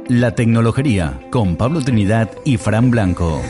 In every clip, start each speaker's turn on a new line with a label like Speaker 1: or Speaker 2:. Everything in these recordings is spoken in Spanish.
Speaker 1: La Tecnología, con Pablo Trinidad y Fran Blanco.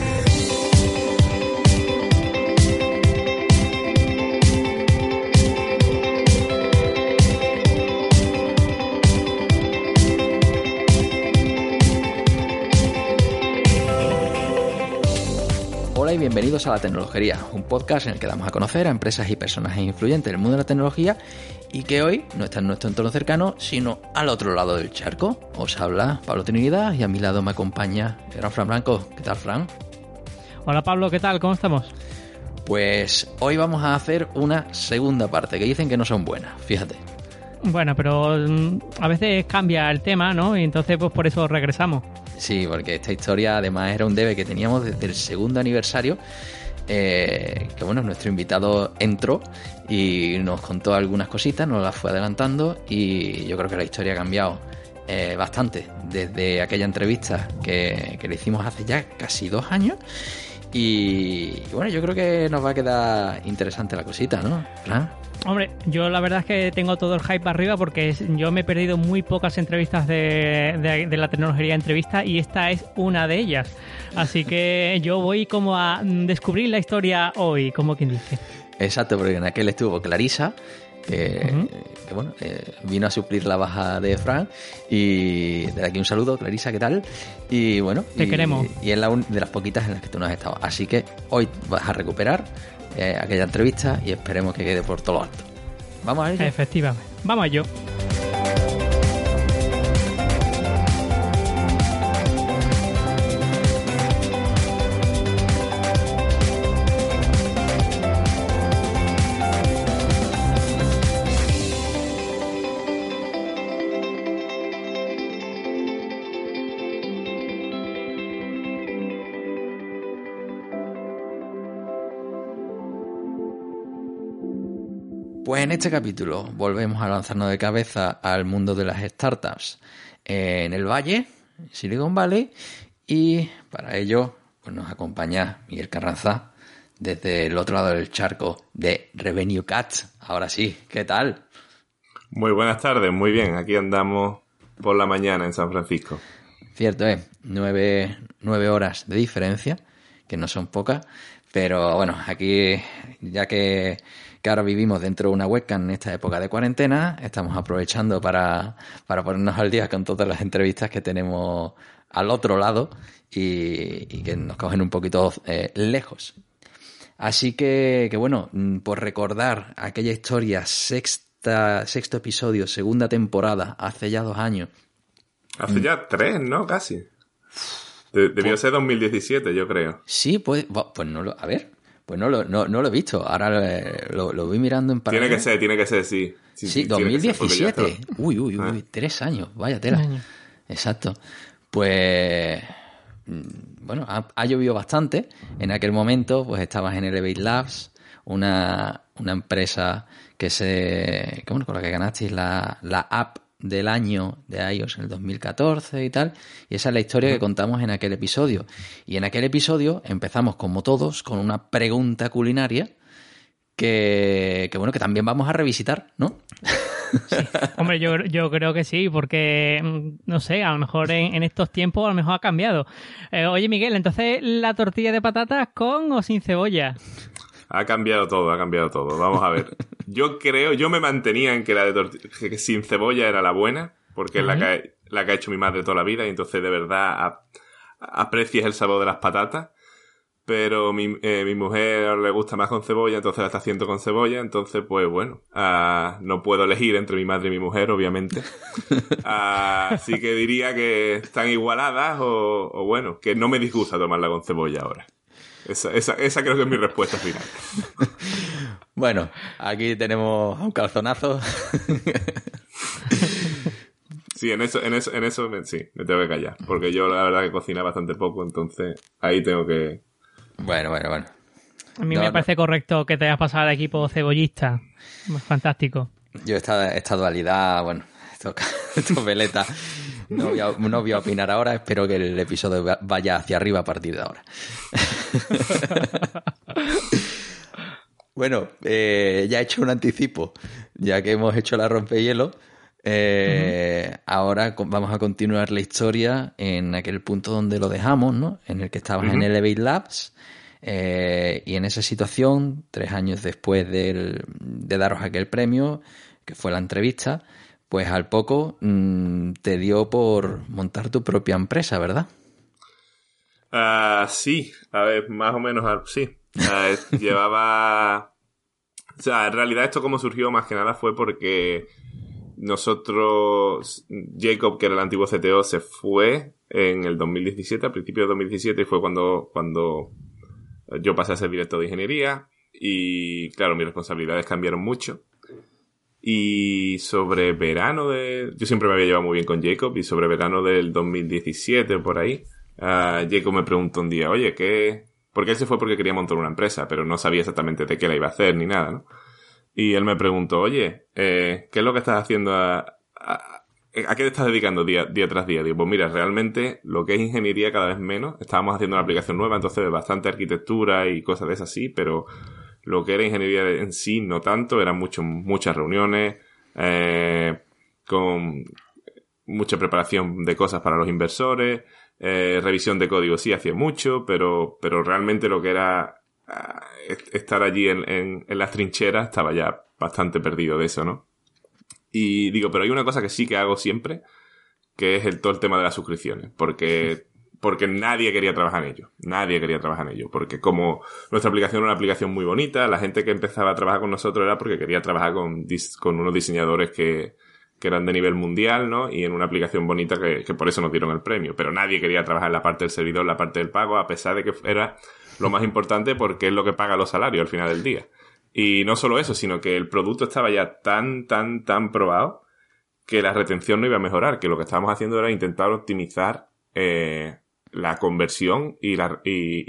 Speaker 2: Hola y bienvenidos a La Tecnología, un podcast en el que damos a conocer a empresas y personajes influyentes del mundo de la tecnología y que hoy no está en nuestro entorno cercano, sino al otro lado del charco. Os habla Pablo Trinidad y a mi lado me acompaña el gran Fran Blanco. ¿Qué tal, Fran?
Speaker 3: Hola Pablo, ¿qué tal? ¿Cómo estamos?
Speaker 2: Pues hoy vamos a hacer una segunda parte, que dicen que no son buenas, fíjate.
Speaker 3: Bueno, pero a veces cambia el tema, ¿no? Y entonces pues por eso regresamos.
Speaker 2: Sí, porque esta historia además era un debe que teníamos desde el segundo aniversario, que bueno, nuestro invitado entró y nos contó algunas cositas, nos las fue adelantando y yo creo que la historia ha cambiado bastante desde aquella entrevista que le hicimos hace ya casi 2 años y bueno, yo creo que nos va a quedar interesante la cosita, ¿no? ¿Fran?
Speaker 3: Hombre, yo la verdad es que tengo todo el hype arriba porque yo me he perdido muy pocas entrevistas de la tecnología entrevista y esta es una de ellas. Así que yo voy como a descubrir la historia hoy, como quien dice.
Speaker 2: Exacto, porque en aquel estuvo Clarisa, que bueno, vino a suplir la baja de Fran y de aquí un saludo, Clarisa, ¿qué tal? Y bueno,
Speaker 3: te queremos.
Speaker 2: Y es de las poquitas en las que tú no has estado. Así que hoy vas a recuperar aquella entrevista y esperemos que quede por todo lo alto. ¿Vamos a ello?
Speaker 3: Efectivamente. Vamos a ello.
Speaker 2: Pues en este capítulo volvemos a lanzarnos de cabeza al mundo de las startups en el Valle, Silicon Valley, y para ello pues nos acompaña Miguel Carranza desde el otro lado del charco de Revenue Cat. Ahora sí, ¿qué tal?
Speaker 4: Muy buenas tardes, muy bien, aquí andamos por la mañana en San Francisco.
Speaker 2: Cierto, 9 horas de diferencia, que no son pocas, pero bueno, aquí ya que ahora vivimos dentro de una webcam en esta época de cuarentena, estamos aprovechando para ponernos al día con todas las entrevistas que tenemos al otro lado y que nos cogen un poquito lejos. Así que bueno, por recordar aquella historia, sexto episodio, segunda temporada, hace ya 2 años.
Speaker 4: Hace ya 3, ¿no? Casi. Debió ser 2017, yo creo.
Speaker 2: Sí, pues no lo... A ver... Pues no lo he visto. Ahora lo voy mirando en paralelo.
Speaker 4: Tiene que ser, sí.
Speaker 2: Sí, 2017. Uy, 3 años. Vaya tela. Exacto. Pues... Bueno, ha llovido bastante. En aquel momento, pues estabas en Elevate Labs, una empresa con la que ganasteis la app del año de iOS en el 2014 y tal, y esa es la historia que contamos en aquel episodio. Y en aquel episodio empezamos, como todos, con una pregunta culinaria que bueno, que también vamos a revisitar, ¿no?
Speaker 3: Sí. Hombre, yo creo que sí, porque, no sé, a lo mejor en estos tiempos a lo mejor ha cambiado. Oye, Miguel, entonces, ¿la tortilla de patatas con o sin cebolla?
Speaker 4: Ha cambiado todo. Vamos a ver. Yo me mantenía en que la de que sin cebolla era la buena, porque es la que ha hecho mi madre toda la vida, y entonces de verdad aprecias el sabor de las patatas. Pero mi mujer le gusta más con cebolla, entonces la está haciendo con cebolla, entonces pues bueno, no puedo elegir entre mi madre y mi mujer, obviamente. Así que diría que están igualadas o bueno, que no me disgusta tomarla con cebolla ahora. Esa creo que es mi respuesta final.
Speaker 2: Bueno, aquí tenemos un calzonazo.
Speaker 4: Sí, en eso sí, me tengo que callar. Porque yo la verdad que cocina bastante poco, entonces ahí tengo que...
Speaker 2: Bueno.
Speaker 3: A mí me parece correcto que te hayas pasado al equipo cebollista. Fantástico.
Speaker 2: Yo esta dualidad, bueno, esto veleta. No voy a opinar ahora, espero que el episodio vaya hacia arriba a partir de ahora. Bueno, ya he hecho un anticipo, ya que hemos hecho la rompehielo, Ahora vamos a continuar la historia en aquel punto donde lo dejamos, ¿no? En el que estabas en Elevate Labs. Y en esa situación, 3 años después de daros aquel premio, que fue la entrevista, pues al poco te dio por montar tu propia empresa, ¿verdad?
Speaker 4: Sí, a ver, más o menos sí. Llevaba... O sea, en realidad esto como surgió más que nada fue porque nosotros... Jacob, que era el antiguo CTO, se fue en el 2017, a principios de 2017, y fue cuando yo pasé a ser director de ingeniería y, claro, mis responsabilidades cambiaron mucho. Y sobre verano yo siempre me había llevado muy bien con Jacob, y sobre verano del 2017, por ahí, Jacob me preguntó un día, oye, ¿qué...? Porque él se fue porque quería montar una empresa, pero no sabía exactamente de qué la iba a hacer ni nada, ¿no? Y él me preguntó, oye, ¿qué es lo que estás haciendo ¿a qué te estás dedicando día tras día? Digo, pues mira, realmente lo que es ingeniería cada vez menos. Estábamos haciendo una aplicación nueva, entonces bastante arquitectura y cosas de esas sí, pero lo que era ingeniería en sí no tanto. Eran muchas reuniones, con mucha preparación de cosas para los inversores, revisión de código sí hacía mucho, pero realmente lo que era estar allí en las trincheras estaba ya bastante perdido de eso, ¿no? Y digo, pero hay una cosa que sí que hago siempre, que es todo el tema de las suscripciones, porque nadie quería trabajar en ello. Nadie quería trabajar en ello, porque como nuestra aplicación era una aplicación muy bonita, la gente que empezaba a trabajar con nosotros era porque quería trabajar con unos diseñadores que eran de nivel mundial, ¿no? Y en una aplicación bonita que por eso nos dieron el premio. Pero nadie quería trabajar en la parte del servidor, la parte del pago, a pesar de que era lo más importante porque es lo que paga los salarios al final del día. Y no solo eso, sino que el producto estaba ya tan probado que la retención no iba a mejorar, que lo que estábamos haciendo era intentar optimizar la conversión y la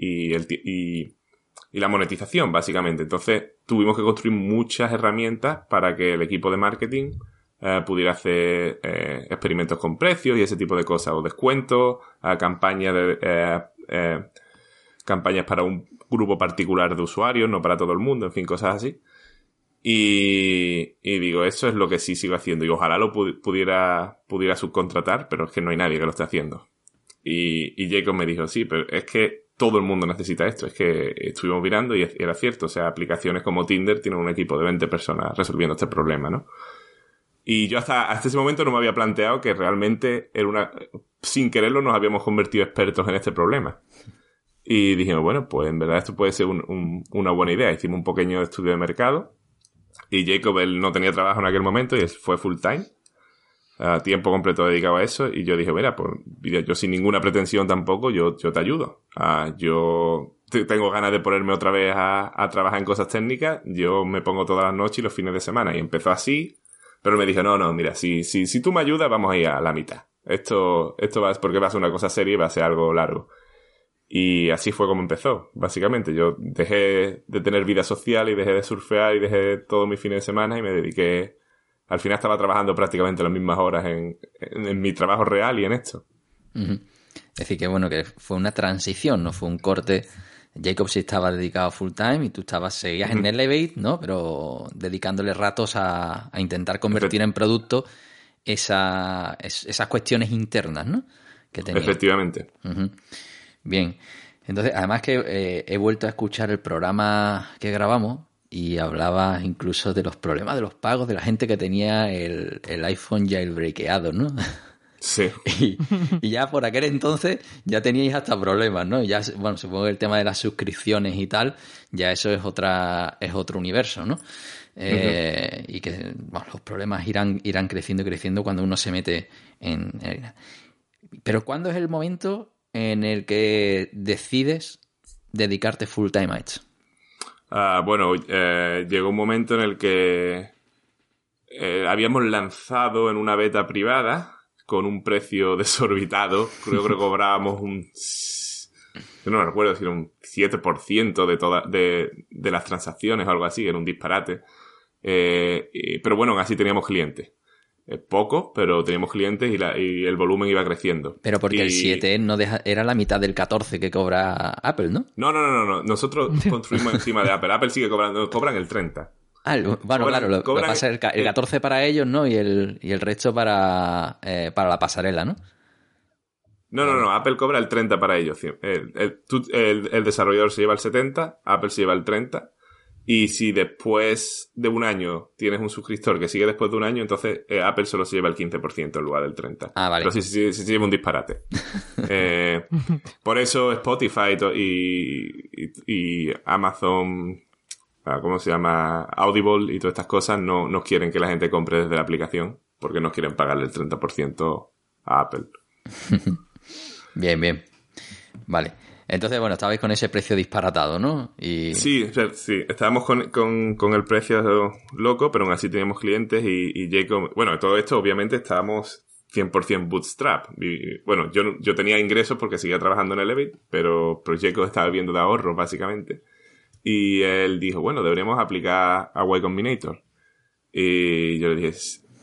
Speaker 4: monetización, básicamente. Entonces tuvimos que construir muchas herramientas para que el equipo de marketing pudiera hacer experimentos con precios y ese tipo de cosas, o descuentos, campañas para un grupo particular de usuarios, no para todo el mundo, en fin, cosas así. Y digo, eso es lo que sí sigo haciendo, y ojalá lo pudiera subcontratar, pero es que no hay nadie que lo esté haciendo. Y Jacob me dijo, sí, pero es que todo el mundo necesita esto. Es que estuvimos mirando y era cierto. O sea, aplicaciones como Tinder tienen un equipo de 20 personas resolviendo este problema, ¿no? Y yo hasta ese momento no me había planteado que realmente sin quererlo nos habíamos convertido expertos en este problema. Y dijimos, bueno, pues en verdad esto puede ser una buena idea. Hicimos un pequeño estudio de mercado. Y Jacob, él no tenía trabajo en aquel momento y él fue full time. A tiempo completo dedicado a eso. Y yo dije, mira, pues yo sin ninguna pretensión tampoco, yo te ayudo. Yo tengo ganas de ponerme otra vez a trabajar en cosas técnicas. Yo me pongo todas las noches y los fines de semana. Y empezó así. Pero me dijo, no, mira, si tú me ayudas, vamos a ir a la mitad. Esto porque va a ser una cosa seria y va a ser algo largo. Y así fue como empezó, básicamente. Yo dejé de tener vida social y dejé de surfear y dejé todos mis fines de semana y me dediqué... Al final estaba trabajando prácticamente las mismas horas en mi trabajo real y en esto.
Speaker 2: Uh-huh. Es decir, que bueno, que fue una transición, no fue un corte. Jacob sí estaba dedicado full time y tú seguías en Elevate, ¿no? Pero dedicándole ratos a intentar convertir en producto esas cuestiones internas, ¿no? Que tenía.
Speaker 4: Efectivamente.
Speaker 2: Uh-huh. Bien. Entonces, además que he vuelto a escuchar el programa que grabamos y hablaba incluso de los problemas de los pagos de la gente que tenía el iPhone jailbreakeado, ¿no?
Speaker 4: Sí.
Speaker 2: Y ya por aquel entonces ya teníais hasta problemas, ¿no? Ya, bueno, supongo que el tema de las suscripciones y tal, ya eso es otro universo, ¿no? Uh-huh. Y que bueno, los problemas irán creciendo y creciendo cuando uno se mete en... Pero ¿cuándo es el momento en el que decides dedicarte full time a esto?
Speaker 4: Bueno, llegó un momento en el que habíamos lanzado en una beta privada con un precio desorbitado. Creo que cobrábamos yo no recuerdo si era un 7% de las transacciones o algo así, era un disparate. Pero bueno, así teníamos clientes. Poco, pero teníamos clientes y el volumen iba creciendo.
Speaker 2: Pero porque el 7 era la mitad del 14 que cobra Apple, ¿no?
Speaker 4: No. Nosotros construimos encima de Apple. Apple sigue cobrando, cobran el 30.
Speaker 2: Bueno, claro, lo que pasa es el 14 para ellos, ¿no? Y el resto para la pasarela, ¿no?
Speaker 4: No. Apple cobra el 30 para ellos. El desarrollador se lleva el 70, Apple se lleva el 30. Y si después de un año tienes un suscriptor que sigue después de un año, entonces Apple solo se lleva el 15% en lugar del 30%.
Speaker 2: Ah, vale.
Speaker 4: Pero sí se lleva un disparate. Por eso Spotify y Amazon, ¿cómo se llama? Audible y todas estas cosas no quieren que la gente compre desde la aplicación porque no quieren pagarle el 30% a Apple.
Speaker 2: Bien. Vale. Entonces, bueno, estabais con ese precio disparatado, ¿no?
Speaker 4: Sí, estábamos con el precio loco, pero aún así teníamos clientes y Jacob... Bueno, todo esto obviamente estábamos 100% bootstrap. Bueno, yo tenía ingresos porque seguía trabajando en Elevate, pero Jacob estaba viviendo de ahorros, básicamente. Y él dijo, bueno, deberíamos aplicar a Y Combinator. Y yo le dije...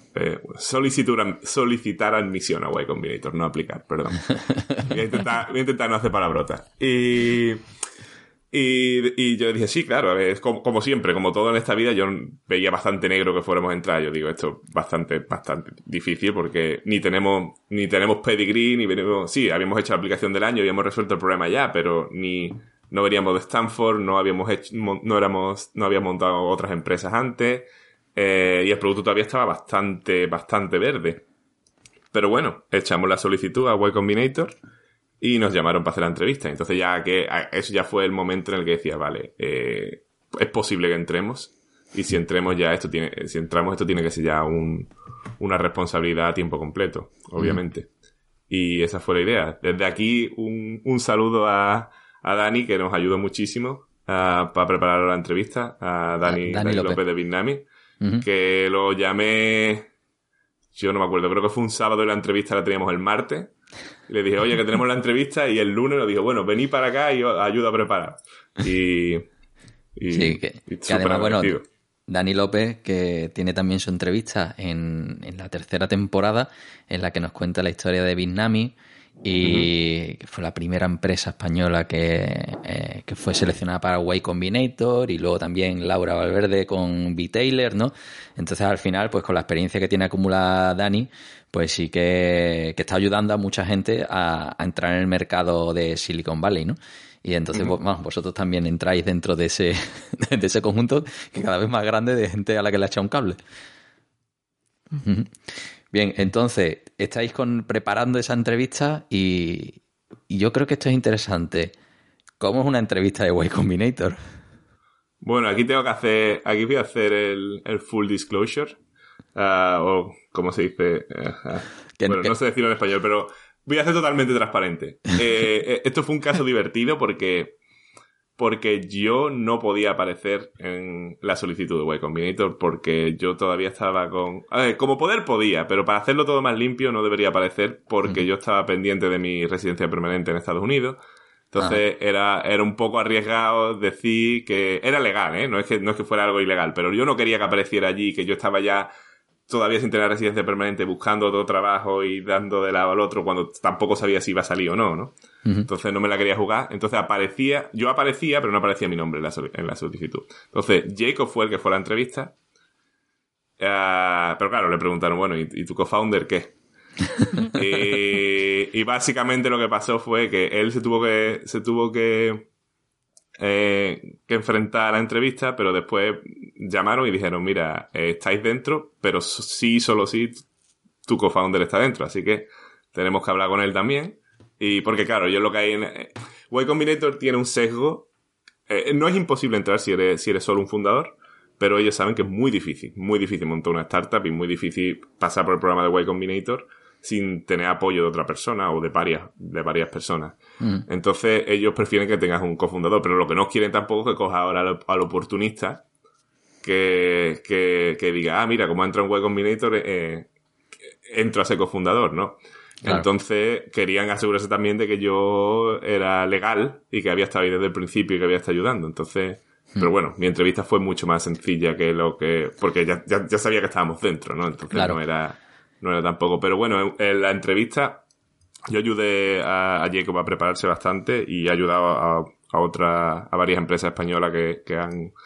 Speaker 4: solicitar admisión a Y Combinator, no aplicar, perdón. Voy a intentar no hacer palabrotas. Y yo le dije, sí, claro, a ver, como siempre, como todo en esta vida, yo veía bastante negro que fuéramos a entrar. Yo digo, esto es bastante difícil porque ni tenemos pedigree, ni venimos... Sí, habíamos hecho la aplicación del año, habíamos resuelto el problema ya, pero no veníamos de Stanford, no habíamos montado otras empresas antes... y el producto todavía estaba bastante verde. Pero bueno, echamos la solicitud a Y Combinator y nos llamaron para hacer la entrevista. Entonces eso ya fue el momento en el que decía, vale, es posible que entremos. Y si entramos esto tiene que ser ya una responsabilidad a tiempo completo, obviamente. Y esa fue la idea. Desde aquí, un saludo a Dani, que nos ayudó muchísimo para preparar la entrevista. A Dani López de Bitnami. Que lo llamé, yo no me acuerdo, creo que fue un sábado y la entrevista la teníamos el martes. Y le dije, oye, que tenemos la entrevista, y el lunes nos dijo, bueno, vení para acá y os ayudo a preparar. Y
Speaker 2: que además, bueno, Dani López, que tiene también su entrevista en la tercera temporada, en la que nos cuenta la historia de Bitnami, y que fue la primera empresa española que fue seleccionada para Y Combinator, y luego también Laura Valverde con B-Taylor, ¿no? Entonces, al final, pues con la experiencia que tiene acumulada Dani, pues sí que está ayudando a mucha gente a entrar en el mercado de Silicon Valley, ¿no? Y entonces vosotros también entráis dentro de ese conjunto, que cada vez más grande, de gente a la que le ha echado un cable. Bien, entonces, estáis preparando esa entrevista y yo creo que esto es interesante. ¿Cómo es una entrevista de Y Combinator?
Speaker 4: Bueno, aquí voy a hacer el full disclosure, o como se dice, no sé decirlo en español, pero voy a ser totalmente transparente. Esto fue un caso divertido porque yo no podía aparecer en la solicitud de Y Combinator porque yo todavía estaba con... A ver, como poder podía, pero para hacerlo todo más limpio no debería aparecer porque yo estaba pendiente de mi residencia permanente en Estados Unidos. Entonces era un poco arriesgado decir que... Era legal, ¿eh? No es que fuera algo ilegal, pero yo no quería que apareciera allí, que yo estaba ya todavía sin tener residencia permanente, buscando otro trabajo y dando de lado al otro cuando tampoco sabía si iba a salir o no, ¿no? Entonces no me la quería jugar. Entonces yo aparecía, pero no aparecía mi nombre en la solicitud. Entonces Jacob fue el que fue a la entrevista. Pero claro, le preguntaron, bueno, ¿y tu co-founder qué? Y básicamente lo que pasó fue que él se tuvo que enfrentar a la entrevista, pero después llamaron y dijeron, mira, estáis dentro, pero solo si tu co-founder está dentro, así que tenemos que hablar con él también. Y porque claro, yo lo que hay en Y Combinator tiene un sesgo, no es imposible entrar si eres solo un fundador, pero ellos saben que es muy difícil montar una startup y muy difícil pasar por el programa de Y Combinator sin tener apoyo de otra persona o de varias personas. Entonces ellos prefieren que tengas un cofundador, pero lo que no quieren tampoco es que coja ahora al oportunista que diga, mira, como entra un Y Combinator, entro a ser cofundador, ¿no? Claro. Entonces querían asegurarse también de que yo era legal y que había estado ahí desde el principio y que había estado ayudando. Entonces, pero bueno, mi entrevista fue mucho más sencilla porque ya sabía que estábamos dentro, ¿no? Entonces claro. no era tampoco. Pero bueno, en la entrevista yo ayudé a Jacob a prepararse bastante y he ayudado a varias empresas españolas que han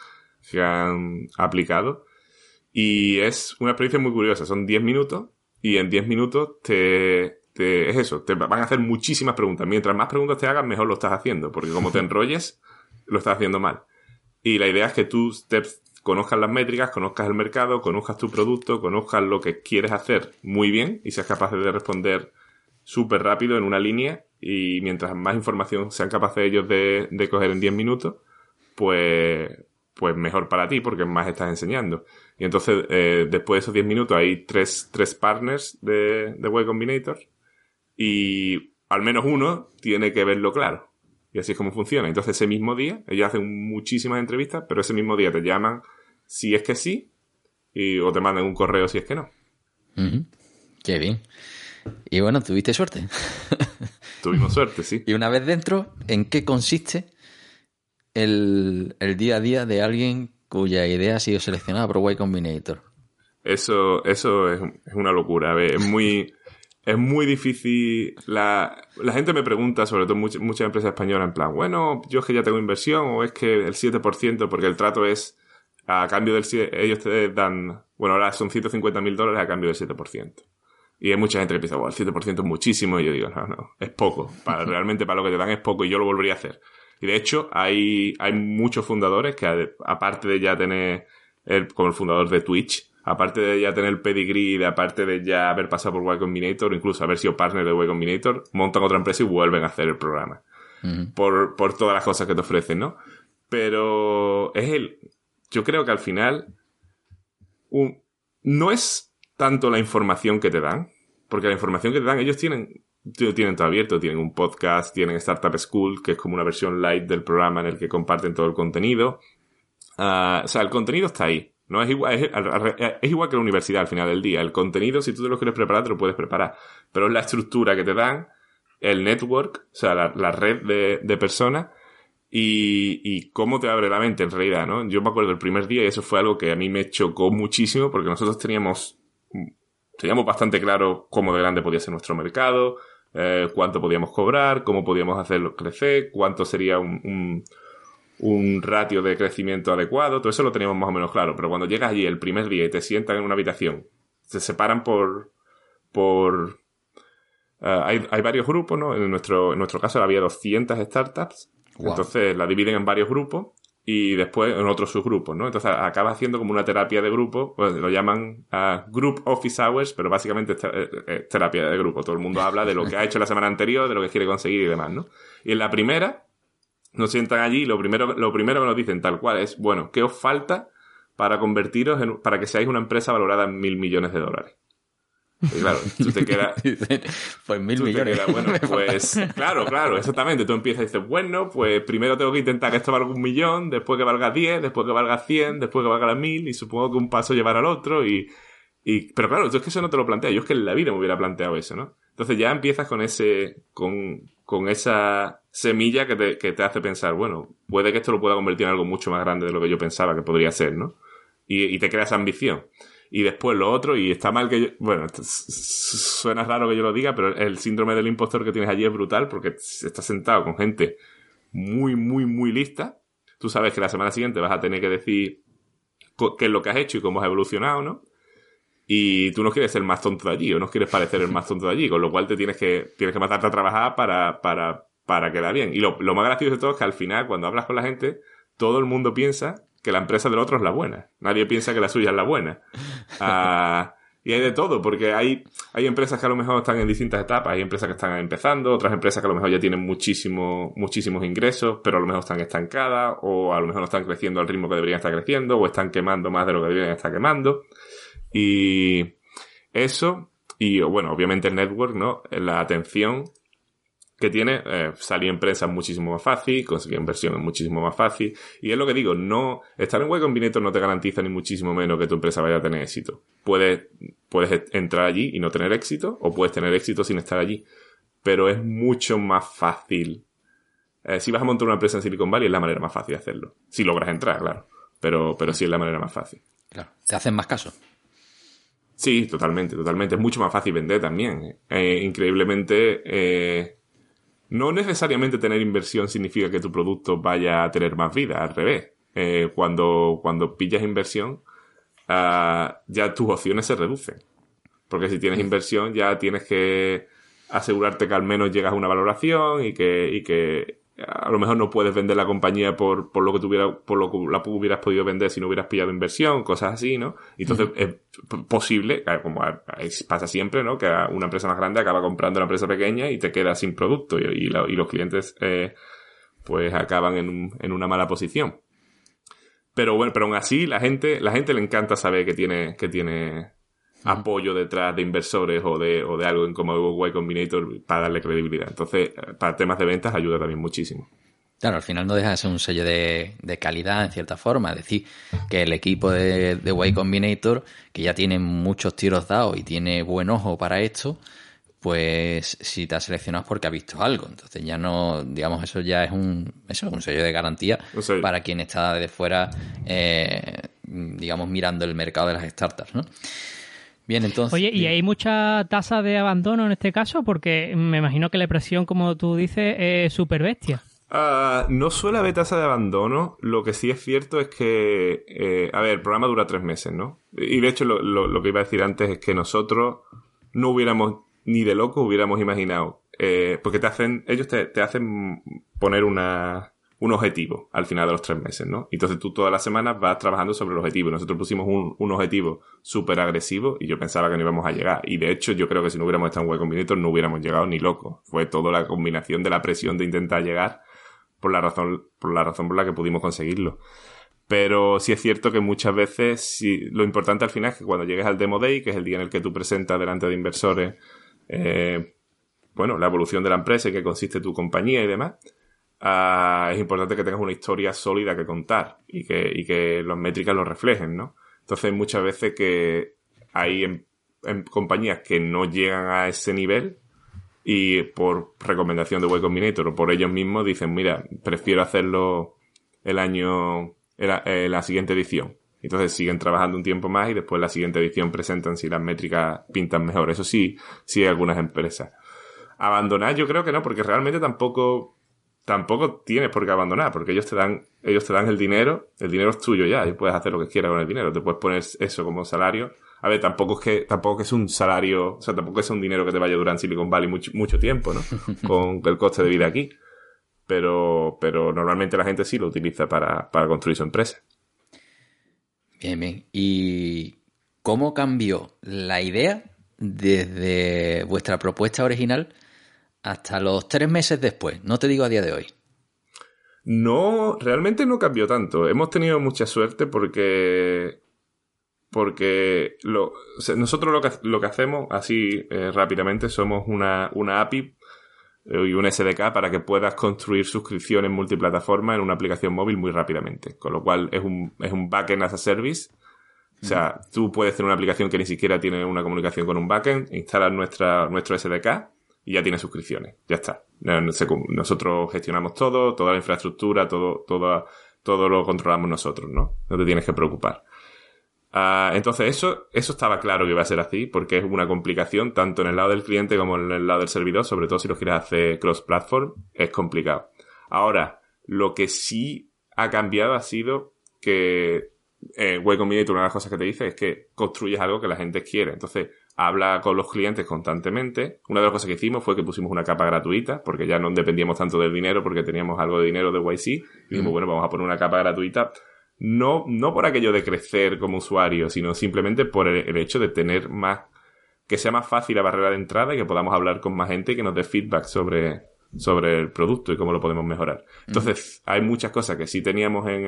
Speaker 4: aplicado. Y es una experiencia muy curiosa. Son 10 minutos y en 10 minutos es eso, te van a hacer muchísimas preguntas. Mientras más preguntas te hagan, mejor lo estás haciendo. Porque como te enrolles, lo estás haciendo mal. Y la idea es que tú conozcas las métricas, conozcas el mercado, conozcas tu producto, conozcas lo que quieres hacer muy bien y seas capaz de responder súper rápido en una línea. Y mientras más información sean capaces ellos de coger en 10 minutos, pues mejor para ti, porque más estás enseñando. Y entonces, después de esos 10 minutos, hay tres partners de Y Combinator y al menos uno tiene que verlo claro. Y así es como funciona. Entonces, ese mismo día, ellos hacen muchísimas entrevistas, pero ese mismo día te llaman si es que sí o te mandan un correo si es que no.
Speaker 2: Uh-huh. Qué bien. Y bueno, ¿tuviste suerte?
Speaker 4: Tuvimos suerte, sí.
Speaker 2: Y una vez dentro, ¿en qué consiste el día a día de alguien cuya idea ha sido seleccionada por Y Combinator?
Speaker 4: Eso es una locura. A ver, es muy difícil. La gente me pregunta, sobre todo muchas empresas españolas, en plan, bueno, yo es que ya tengo inversión, o es que el 7%, porque el trato es a cambio del 7%, ellos te dan, bueno, ahora son $150,000 a cambio del 7%. Y hay mucha gente que piensa, bueno, el 7% es muchísimo, y yo digo, no, es poco. Realmente para lo que te dan es poco, y yo lo volvería a hacer. Y de hecho, hay muchos fundadores que, aparte de ya tener, como el fundador de Twitch, aparte de ya tener el pedigree, aparte de ya haber pasado por Y Combinator, incluso haber sido partner de Y Combinator, montan otra empresa y vuelven a hacer el programa. Uh-huh. Por todas las cosas que te ofrecen, ¿no? Pero yo creo que al final no es tanto la información que te dan, porque la información que te dan, ellos tienen todo abierto, tienen un podcast, tienen Startup School, que es como una versión light del programa en el que comparten todo el contenido. O sea, el contenido está ahí. No es igual, es igual que la universidad al final del día. El contenido, si tú te lo quieres preparar, te lo puedes preparar. Pero es la estructura que te dan, el network, o sea, la red de personas, y cómo te abre la mente en realidad, ¿no? Yo me acuerdo del primer día y eso fue algo que a mí me chocó muchísimo porque nosotros teníamos bastante claro cómo de grande podía ser nuestro mercado, cuánto podíamos cobrar, cómo podíamos hacerlo crecer, cuánto sería un ratio de crecimiento adecuado. Todo eso lo teníamos más o menos claro, pero cuando llegas allí el primer día y te sientan en una habitación, se separan hay varios grupos, ¿no? En nuestro caso había 200 startups. Wow. Entonces la dividen en varios grupos y después en otros subgrupos, ¿no? Entonces acaba haciendo como una terapia de grupo, pues lo llaman Group Office Hours, pero básicamente es terapia de grupo. Todo el mundo habla de lo que ha hecho la semana anterior, de lo que quiere conseguir y demás, ¿no? Y en la primera nos sientan allí y lo primero que nos dicen tal cual es, bueno, ¿qué os falta para convertiros para que seáis una empresa valorada en $1.000 millones? Y claro, tú te quedas...
Speaker 2: Pues 1.000 millones.
Speaker 4: Bueno, pues... Claro, exactamente. Tú empiezas y dices, bueno, pues primero tengo que intentar que esto valga 1 millón, después que valga 10, después que valga 100, después que valga 1.000, y supongo que un paso llevar al otro, pero claro, tú es que eso no te lo planteas. Yo es que en la vida me hubiera planteado eso, ¿no? Entonces ya empiezas con esa semilla que te hace pensar, bueno, puede que esto lo pueda convertir en algo mucho más grande de lo que yo pensaba que podría ser, ¿no? Y te crea esa ambición. Y después lo otro, y está mal que yo... Bueno, suena raro que yo lo diga, pero el síndrome del impostor que tienes allí es brutal porque estás sentado con gente muy, muy, muy lista. Tú sabes que la semana siguiente vas a tener que decir qué es lo que has hecho y cómo has evolucionado, ¿no? Y tú no quieres ser el más tonto de allí o no quieres parecer el más tonto de allí, con lo cual tienes que matarte a trabajar para quedar bien. Y lo más gracioso de todo es que al final, cuando hablas con la gente, todo el mundo piensa que la empresa del otro es la buena. Nadie piensa que la suya es la buena. Y hay de todo, porque hay empresas que a lo mejor están en distintas etapas, hay empresas que están empezando, otras empresas que a lo mejor ya tienen muchísimos ingresos, pero a lo mejor están estancadas, o a lo mejor no están creciendo al ritmo que deberían estar creciendo, o están quemando más de lo que deberían estar quemando. Y eso, y bueno, obviamente el network, ¿no? La atención que tiene, salir en prensa es muchísimo más fácil, conseguir inversión es muchísimo más fácil, y es lo que digo, no, estar en Y Combinator no te garantiza ni muchísimo menos que tu empresa vaya a tener éxito. Puedes entrar allí y no tener éxito, o puedes tener éxito sin estar allí, pero es mucho más fácil. Si vas a montar una empresa en Silicon Valley es la manera más fácil de hacerlo, si logras entrar, claro, pero sí es la manera más fácil.
Speaker 2: Claro, te hacen más caso.
Speaker 4: Sí, totalmente, es mucho más fácil vender también. Increíblemente, no necesariamente tener inversión significa que tu producto vaya a tener más vida, al revés. cuando pillas inversión, ya tus opciones se reducen. Porque si tienes inversión ya tienes que asegurarte que al menos llegas a una valoración y que a lo mejor no puedes vender la compañía por lo que la hubieras podido vender si no hubieras pillado inversión, cosas así, ¿no? Y entonces es posible, como pasa siempre, ¿no? Que una empresa más grande acaba comprando una empresa pequeña y te quedas sin producto y los clientes pues acaban en una mala posición. Pero bueno, pero aún así la gente le encanta saber que tiene apoyo detrás de inversores o de algo como Y Combinator para darle credibilidad. Entonces, para temas de ventas ayuda también muchísimo.
Speaker 2: Claro, al final no deja de ser un sello de calidad en cierta forma. Es decir, que el equipo de Y Combinator, que ya tiene muchos tiros dados y tiene buen ojo para esto, pues si te ha seleccionado es porque ha visto algo. Entonces ya no, digamos, eso ya es un sello de garantía para quien está desde fuera, digamos, mirando el mercado de las startups, ¿no? Bien, entonces...
Speaker 3: Oye, ¿y hay mucha tasa de abandono en este caso? Porque me imagino que la presión, como tú dices, es súper bestia.
Speaker 4: No suele haber tasa de abandono. Lo que sí es cierto es que... el programa dura 3 meses, ¿no? Y de hecho lo que iba a decir antes es que nosotros no hubiéramos, ni de locos hubiéramos imaginado... porque ellos te hacen poner un objetivo al final de los 3 meses, ¿no? Entonces tú todas las semanas vas trabajando sobre el objetivo. Nosotros pusimos un objetivo súper agresivo y yo pensaba que no íbamos a llegar. Y de hecho yo creo que si no hubiéramos estado en Y Combinator no hubiéramos llegado ni locos. Fue toda la combinación de la presión de intentar llegar por la razón por la que pudimos conseguirlo. Pero sí es cierto que muchas veces lo importante al final es que cuando llegues al Demo Day, que es el día en el que tú presentas delante de inversores la evolución de la empresa y qué consiste tu compañía y demás, es importante que tengas una historia sólida que contar y que las métricas lo reflejen, ¿no? Entonces muchas veces que hay en compañías que no llegan a ese nivel y por recomendación de Y Combinator o por ellos mismos dicen, mira, prefiero hacerlo la siguiente edición. Entonces siguen trabajando un tiempo más y después la siguiente edición presentan si las métricas pintan mejor. Eso sí hay algunas empresas. Abandonar yo creo que no, porque realmente tampoco tienes por qué abandonar, porque ellos te dan el dinero es tuyo ya, y puedes hacer lo que quieras con el dinero, te puedes poner eso como salario. A ver, tampoco es que es un salario, o sea, tampoco es un dinero que te vaya a durar en Silicon Valley mucho tiempo, ¿no? Con el coste de vida aquí. Pero normalmente la gente sí lo utiliza para construir su empresa.
Speaker 2: Bien. ¿Y cómo cambió la idea desde vuestra propuesta original hasta los 3 meses después? No te digo a día de hoy.
Speaker 4: No, realmente no cambió tanto. Hemos tenido mucha suerte porque nosotros lo que hacemos así rápidamente somos una API y un SDK para que puedas construir suscripciones multiplataforma en una aplicación móvil muy rápidamente. Con lo cual es un backend as a service. O sea, tú puedes tener una aplicación que ni siquiera tiene una comunicación con un backend, instalas nuestro SDK y ya tienes suscripciones. Ya está. Nosotros gestionamos toda la infraestructura, todo lo controlamos nosotros, ¿no? No te tienes que preocupar. Entonces eso estaba claro que iba a ser así, porque es una complicación tanto en el lado del cliente como en el lado del servidor, sobre todo si lo quieres hacer cross-platform, es complicado. Ahora, lo que sí ha cambiado ha sido que Y Combinator, una de las cosas que te dice es que construyes algo que la gente quiere. Entonces, habla con los clientes constantemente. Una de las cosas que hicimos fue que pusimos una capa gratuita, porque ya no dependíamos tanto del dinero, porque teníamos algo de dinero de YC. Y dijimos, bueno, vamos a poner una capa gratuita. No por aquello de crecer como usuario, sino simplemente por el hecho de tener más, que sea más fácil la barrera de entrada y que podamos hablar con más gente y que nos dé feedback sobre el producto y cómo lo podemos mejorar. Entonces, hay muchas cosas que sí teníamos en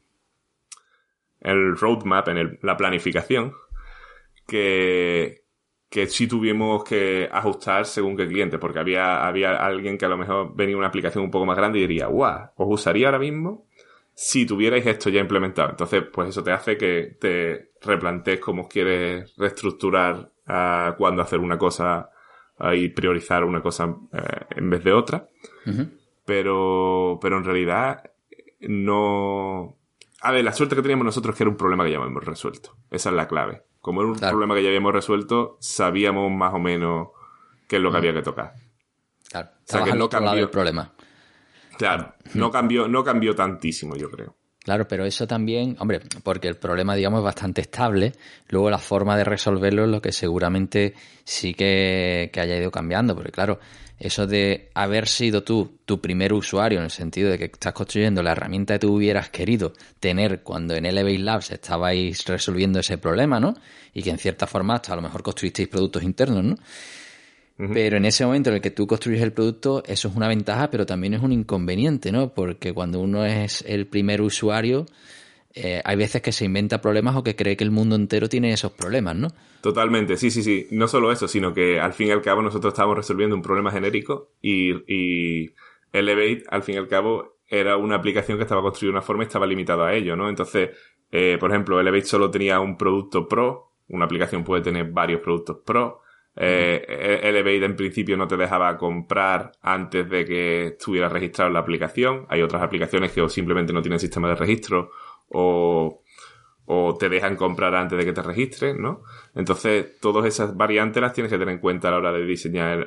Speaker 4: el roadmap, en la planificación, que sí tuvimos que ajustar según qué cliente, porque había alguien que a lo mejor venía una aplicación un poco más grande y diría, ¡guau! ¿Os usaría ahora mismo si tuvierais esto ya implementado? Entonces, pues eso te hace que te replantees cómo quieres reestructurar cuándo hacer una cosa y priorizar una cosa en vez de otra. Uh-huh. Pero en realidad no... A ver, la suerte que teníamos nosotros es que era un problema que ya habíamos resuelto. Esa es la clave. Como era un problema que ya habíamos resuelto, sabíamos más o menos qué es lo que había que tocar.
Speaker 2: Claro, o sea, que no cambió el problema.
Speaker 4: Claro, no cambió tantísimo, yo creo.
Speaker 2: Claro, pero eso también, hombre, porque el problema, digamos, es bastante estable. Luego la forma de resolverlo es lo que seguramente sí que haya ido cambiando. Porque claro, eso de haber sido tú tu primer usuario, en el sentido de que estás construyendo la herramienta que tú hubieras querido tener cuando en Elevate Labs estabais resolviendo ese problema, ¿no? Y que en cierta forma hasta a lo mejor construisteis productos internos, ¿no? Pero en ese momento en el que tú construyes el producto, eso es una ventaja, pero también es un inconveniente, ¿no? Porque cuando uno es el primer usuario, hay veces que se inventa problemas o que cree que el mundo entero tiene esos problemas, ¿no?
Speaker 4: Totalmente, sí. No solo eso, sino que al fin y al cabo nosotros estábamos resolviendo un problema genérico y Elevate, al fin y al cabo, era una aplicación que estaba construida de una forma y estaba limitado a ello, ¿no? Entonces, por ejemplo, Elevate solo tenía un producto Pro, una aplicación puede tener varios productos Pro. Elevate en principio no te dejaba comprar antes de que estuviera registrado en la aplicación. Hay otras aplicaciones que o simplemente no tienen sistema de registro o te dejan comprar antes de que te registres, ¿no? Entonces, todas esas variantes las tienes que tener en cuenta a la hora de diseñar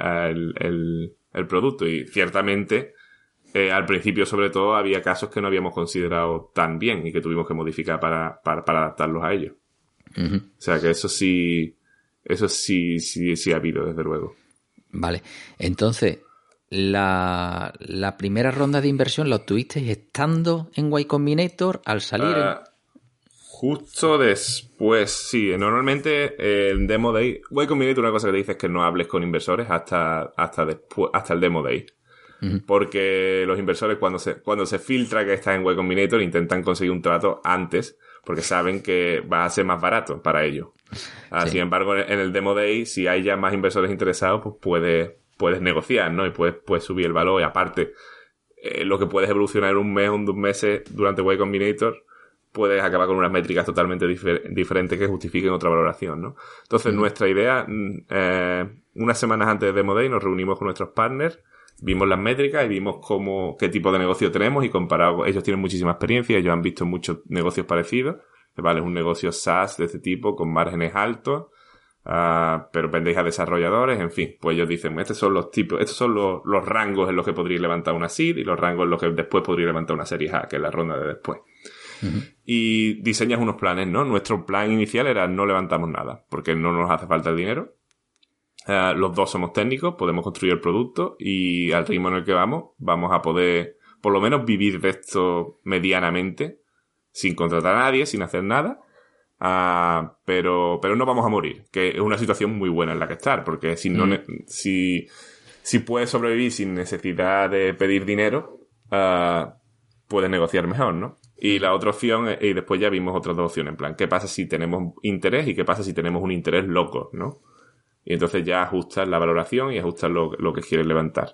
Speaker 4: el producto. Y ciertamente, al principio sobre todo, había casos que no habíamos considerado tan bien y que tuvimos que modificar para adaptarlos a ellos. O sea que eso sí ha habido, desde luego.
Speaker 2: Vale, entonces, la primera ronda de inversión la obtuvisteis estando en Y Combinator al salir...
Speaker 4: Justo después, sí. Normalmente el Demo Day... Y Combinator, una cosa que te dice es que no hables con inversores hasta el Demo Day. Porque los inversores cuando se filtra que estás en Y Combinator intentan conseguir un trato antes porque saben que va a ser más barato para ellos. Sí. Sin embargo, en el Demo Day, si hay ya más inversores interesados, pues puedes negociar, ¿no? Y puedes subir el valor. Y aparte, lo que puedes evolucionar en un mes o en 2 meses durante Y Combinator, puedes acabar con unas métricas totalmente diferentes que justifiquen otra valoración, ¿no? Entonces, nuestra idea, unas semanas antes de Demo Day, nos reunimos con nuestros partners, vimos las métricas y vimos qué tipo de negocio tenemos y comparado, ellos tienen muchísima experiencia, ellos han visto muchos negocios parecidos, ¿vale? Es un negocio SaaS de este tipo con márgenes altos, pero vendéis a desarrolladores, en fin, pues ellos dicen, estos son los rangos en los que podríais levantar una seed y los rangos en los que después podríais levantar una serie A, que es la ronda de después. Y diseñas unos planes, ¿no? Nuestro plan inicial era no levantamos nada, porque no nos hace falta el dinero. Los dos somos técnicos, podemos construir el producto y al ritmo en el que vamos a poder por lo menos vivir de esto medianamente, sin contratar a nadie, sin hacer nada, pero no vamos a morir, que es una situación muy buena en la que estar, porque si puedes sobrevivir sin necesidad de pedir dinero, puedes negociar mejor, ¿no? Y la otra opción, y después ya vimos otras 2 opciones, en plan, ¿qué pasa si tenemos interés y qué pasa si tenemos un interés loco, ¿no? Y entonces ya ajustas la valoración y ajustas lo que quieres levantar.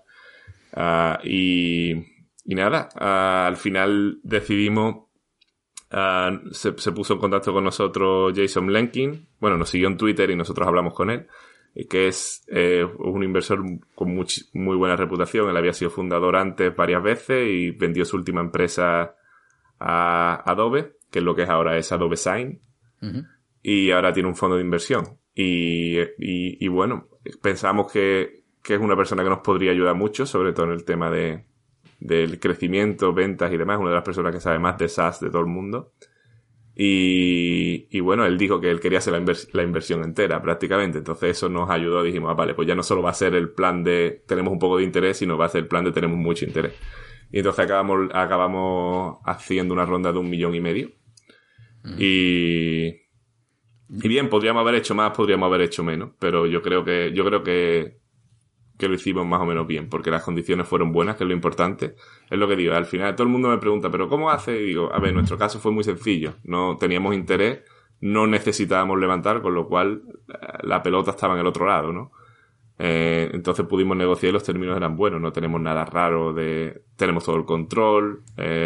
Speaker 4: Y nada, al final decidimos, se puso en contacto con nosotros Jason Lenkin, bueno, nos siguió en Twitter y nosotros hablamos con él, que es un inversor con muy buena reputación. Él había sido fundador antes varias veces y vendió su última empresa a Adobe, que es lo que es ahora es Adobe Sign, y ahora tiene un fondo de inversión. Y bueno, pensamos que es una persona que nos podría ayudar mucho, sobre todo en el tema del crecimiento, ventas y demás. Una de las personas que sabe más de SaaS de todo el mundo. Y bueno, él dijo que él quería hacer la inversión entera prácticamente. Entonces eso nos ayudó. Dijimos, vale, pues ya no solo va a ser el plan de tenemos un poco de interés, sino va a ser el plan de tenemos mucho interés. Y entonces acabamos haciendo una ronda de 1,5 millones. Y bien, podríamos haber hecho más, podríamos haber hecho menos, pero yo creo que lo hicimos más o menos bien, porque las condiciones fueron buenas, que es lo importante. Es lo que digo, al final todo el mundo me pregunta, ¿pero cómo hace? Y digo, a ver, en nuestro caso fue muy sencillo. No teníamos interés, no necesitábamos levantar, con lo cual la pelota estaba en el otro lado, ¿no? Entonces pudimos negociar y los términos eran buenos, no tenemos nada raro tenemos todo el control,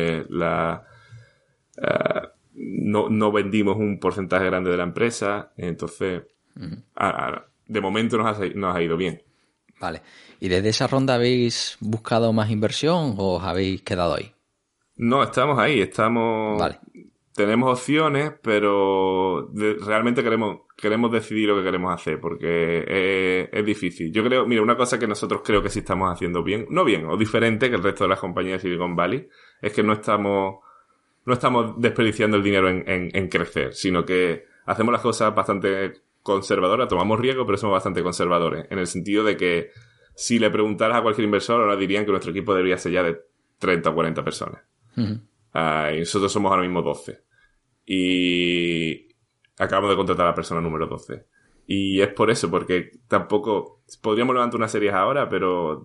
Speaker 4: no vendimos un porcentaje grande de la empresa, entonces de momento nos ha ido bien.
Speaker 2: Vale. ¿Y desde esa ronda habéis buscado más inversión o os habéis quedado ahí?
Speaker 4: No, estamos ahí, Vale. Tenemos opciones, pero realmente queremos decidir lo que queremos hacer, porque es difícil. Yo creo, mira, una cosa que nosotros creo que sí estamos haciendo bien, no bien, o diferente que el resto de las compañías de Silicon Valley, es que no estamos estamos desperdiciando el dinero en crecer, sino que hacemos las cosas bastante conservadoras, tomamos riesgo, pero somos bastante conservadores, en el sentido de que si le preguntaras a cualquier inversor, ahora dirían que nuestro equipo debería ser ya de 30 o 40 personas. Uh-huh. Y nosotros somos ahora mismo 12. Y acabamos de contratar a la persona número 12. Y es por eso, porque tampoco... Podríamos levantar unas series ahora, pero...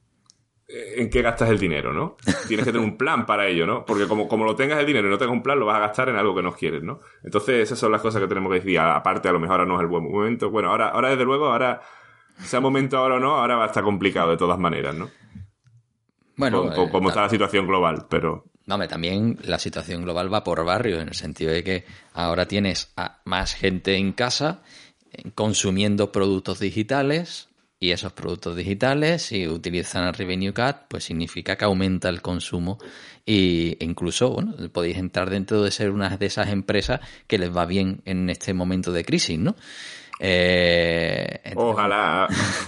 Speaker 4: ¿En qué gastas el dinero, no? Tienes que tener un plan para ello, ¿no? Porque como lo tengas el dinero y no tengas un plan, lo vas a gastar en algo que no quieres, ¿no? Entonces, esas son las cosas que tenemos que decir. Aparte, a lo mejor ahora no es el buen momento. Bueno, ahora desde luego, ahora... Sea momento ahora o no, ahora va a estar complicado de todas maneras, ¿no?
Speaker 2: Bueno,
Speaker 4: como está la situación global, pero...
Speaker 2: No, hombre, también la situación global va por barrios, en el sentido de que ahora tienes a más gente en casa consumiendo productos digitales, y esos productos digitales, si utilizan el Revenue Cut, pues significa que aumenta el consumo e incluso, bueno, podéis entrar dentro de ser una de esas empresas que les va bien en este momento de crisis, ¿no?
Speaker 4: Entonces... Ojalá.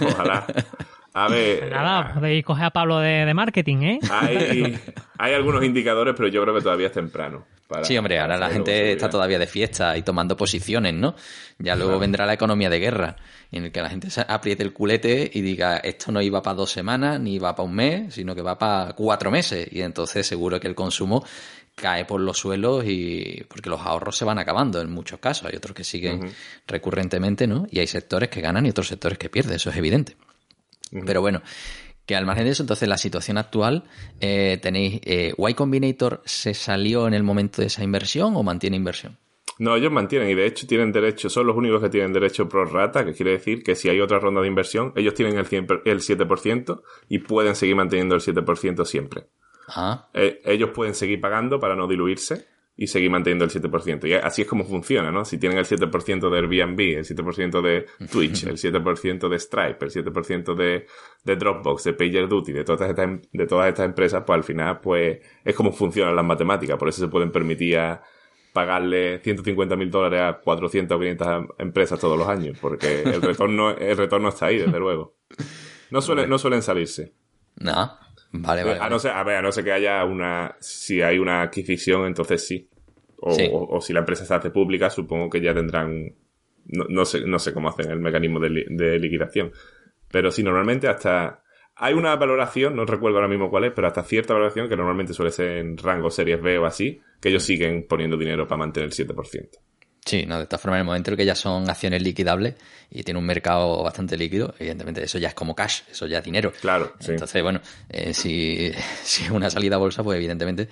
Speaker 4: A ver...
Speaker 3: Nada, podéis coger a Pablo de marketing, ¿eh?
Speaker 4: Hay algunos indicadores, pero yo creo que todavía es temprano.
Speaker 2: Sí, hombre, ahora la gente está todavía de fiesta y tomando posiciones, ¿no? Ya luego vendrá la economía de guerra, en el que la gente se apriete el culete y diga, esto no iba para 2 semanas, ni va para un mes, sino que va para 4 meses. Y entonces seguro que el consumo cae por los suelos, y porque los ahorros se van acabando en muchos casos. Hay otros que siguen recurrentemente, ¿no? Y hay sectores que ganan y otros sectores que pierden, eso es evidente. Pero bueno, que al margen de eso, entonces la situación actual, tenéis, ¿Y Combinator se salió en el momento de esa inversión o mantiene inversión?
Speaker 4: No, ellos mantienen, y de hecho tienen derecho, son los únicos que tienen derecho pro rata, que quiere decir que si hay otra ronda de inversión, ellos tienen el 7% y pueden seguir manteniendo el 7% siempre.
Speaker 2: Ah.
Speaker 4: Ellos pueden seguir pagando para no diluirse y seguir manteniendo el 7%. Y así es como funciona, ¿no? Si tienen el 7% de Airbnb, el 7% de Twitch, el 7% de Stripe, el 7% de Dropbox, de PagerDuty, de todas estas empresas, pues al final, pues es como funcionan las matemáticas. Por eso se pueden permitir pagarle $150,000 a 400 o 500 empresas todos los años, porque el retorno está ahí, desde luego. No suelen salirse.
Speaker 2: No. Vale.
Speaker 4: A no ser que haya si hay una adquisición, entonces sí. O si la empresa se hace pública, supongo que ya tendrán, no sé cómo hacen el mecanismo de liquidación. Pero sí, normalmente hay una valoración, no recuerdo ahora mismo cuál es, pero hasta cierta valoración, que normalmente suele ser en rango series B o así, que ellos siguen poniendo dinero para mantener el 7%.
Speaker 2: Sí, no, de todas formas, en el momento en el que ya son acciones liquidables y tiene un mercado bastante líquido, evidentemente eso ya es como cash, eso ya es dinero.
Speaker 4: Claro, sí.
Speaker 2: Entonces, bueno, si es una salida a bolsa, pues evidentemente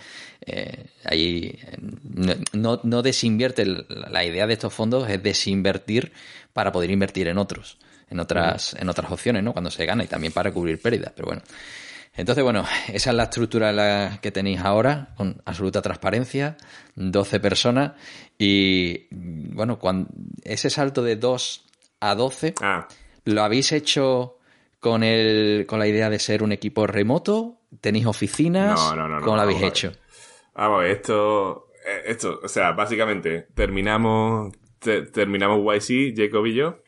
Speaker 2: ahí no desinvierte. La idea de estos fondos es desinvertir para poder invertir en otras opciones, ¿no? Cuando se gana, y también para cubrir pérdidas, pero bueno. Entonces, bueno, esa es la estructura que tenéis ahora, con absoluta transparencia, 12 personas, y bueno, ese salto de 2 a 12, ¿lo habéis hecho con la idea de ser un equipo remoto? ¿Tenéis oficinas?
Speaker 4: No.
Speaker 2: ¿Cómo lo habéis hecho?
Speaker 4: Vamos a ver, esto, o sea, básicamente, terminamos YC, Jacob y yo,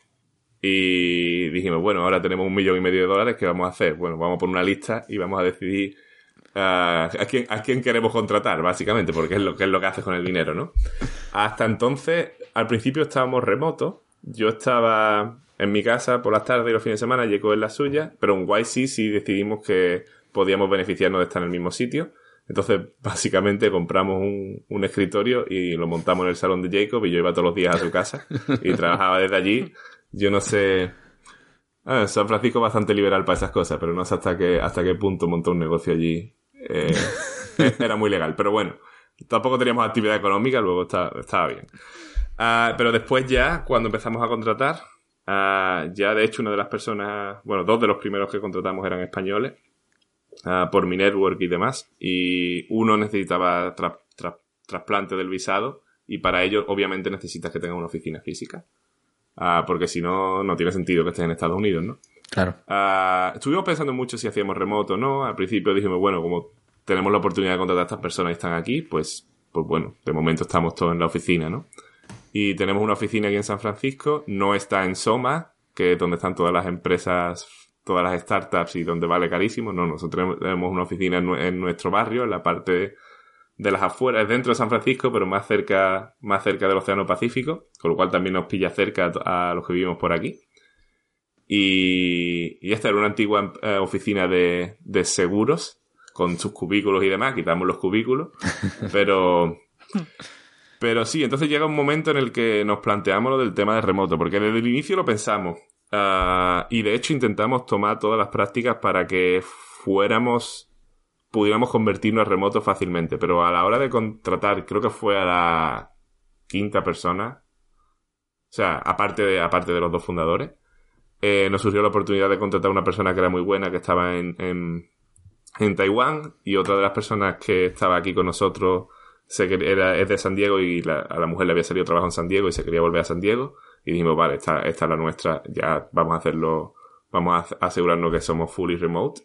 Speaker 4: y dijimos, bueno, ahora tenemos $1,5 millones, ¿qué vamos a hacer? Bueno, vamos a poner una lista y vamos a decidir a quién queremos contratar, básicamente, porque es lo que haces con el dinero, ¿no? Hasta entonces, al principio estábamos remotos. Yo estaba en mi casa por las tardes y los fines de semana, Jacob en la suya, pero en YC sí decidimos que podíamos beneficiarnos de estar en el mismo sitio. Entonces, básicamente, compramos un escritorio y lo montamos en el salón de Jacob, y yo iba todos los días a su casa y trabajaba desde allí. Yo no sé... San Francisco es bastante liberal para esas cosas, pero no sé hasta qué punto montó un negocio allí. Era muy legal, pero bueno, tampoco teníamos actividad económica, luego estaba bien. Pero después ya, cuando empezamos a contratar, ya de hecho una de las personas, bueno, 2 de los primeros que contratamos eran españoles, por mi network y demás, y uno necesitaba trasplante del visado, y para ello obviamente necesitas que tengas una oficina física. Porque si no, no tiene sentido que estés en Estados Unidos, ¿no?
Speaker 2: Claro.
Speaker 4: Estuvimos pensando mucho si hacíamos remoto o no. Al principio dijimos, bueno, como tenemos la oportunidad de contratar a estas personas y están aquí, pues bueno, de momento estamos todos en la oficina, ¿no? Y tenemos una oficina aquí en San Francisco, no está en Soma, que es donde están todas las empresas, todas las startups y donde vale carísimo. No, nosotros tenemos una oficina en nuestro barrio, en la parte de las afueras, dentro de San Francisco, pero más cerca del Océano Pacífico, con lo cual también nos pilla cerca a los que vivimos por aquí. Y esta era una antigua oficina de seguros, con sus cubículos y demás. Quitamos los cubículos, pero sí, entonces llega un momento en el que nos planteamos lo del tema de remoto, porque desde el inicio lo pensamos, y de hecho intentamos tomar todas las prácticas para que pudiéramos convertirnos a remoto fácilmente, pero a la hora de contratar, creo que fue a la 5ª persona, o sea, aparte de los 2 fundadores, nos surgió la oportunidad de contratar a una persona que era muy buena, que estaba en Taiwán, y otra de las personas que estaba aquí con nosotros es de San Diego, y a la mujer le había salido trabajo en San Diego y se quería volver a San Diego, y dijimos, vale, esta es la nuestra, ya vamos a asegurarnos que somos fully remote.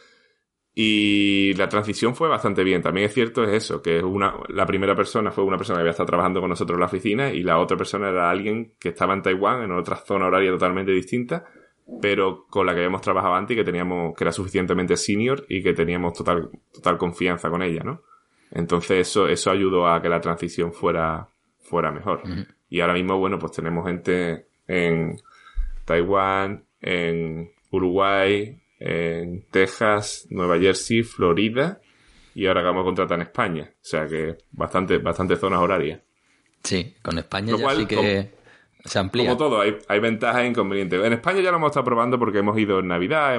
Speaker 4: Y la transición fue bastante bien. También es cierto eso, que la primera persona fue una persona que había estado trabajando con nosotros en la oficina, y la otra persona era alguien que estaba en Taiwán, en otra zona horaria totalmente distinta, pero con la que habíamos trabajado antes y que era suficientemente senior y que teníamos total confianza con ella, ¿no? Entonces eso ayudó a que la transición fuera mejor. Uh-huh. Y ahora mismo, bueno, pues tenemos gente en Taiwán, en Uruguay, en Texas, Nueva Jersey, Florida, y ahora vamos a contratar en España. O sea que bastante zonas horarias.
Speaker 2: Sí, con España ya sí que se amplía.
Speaker 4: Como todo, hay ventajas e inconvenientes. En España ya lo hemos estado probando porque hemos ido en Navidad,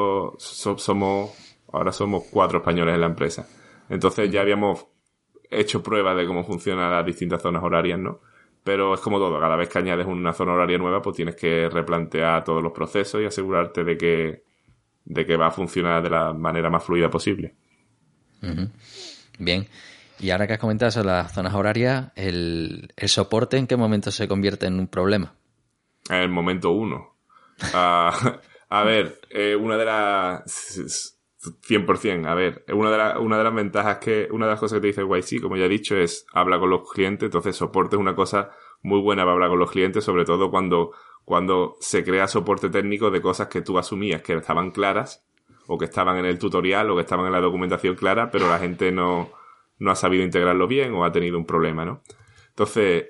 Speaker 4: ahora somos 4 españoles en la empresa. Entonces ya habíamos hecho pruebas de cómo funcionan las distintas zonas horarias, ¿no? Pero es como todo, cada vez que añades una zona horaria nueva, pues tienes que replantear todos los procesos y asegurarte de que va a funcionar de la manera más fluida posible.
Speaker 2: Uh-huh. Bien. Y ahora que has comentado sobre las zonas horarias, ¿el soporte en qué momento se convierte en un problema?
Speaker 4: En el momento 1. A ver, una de las... 100%. A ver, una de las ventajas una de las cosas que te dice el YC, como ya he dicho, es habla con los clientes. Entonces, soporte es una cosa muy buena para hablar con los clientes, sobre todo cuando se crea soporte técnico de cosas que tú asumías que estaban claras, o que estaban en el tutorial, o que estaban en la documentación clara, pero la gente no ha sabido integrarlo bien o ha tenido un problema, ¿no? Entonces,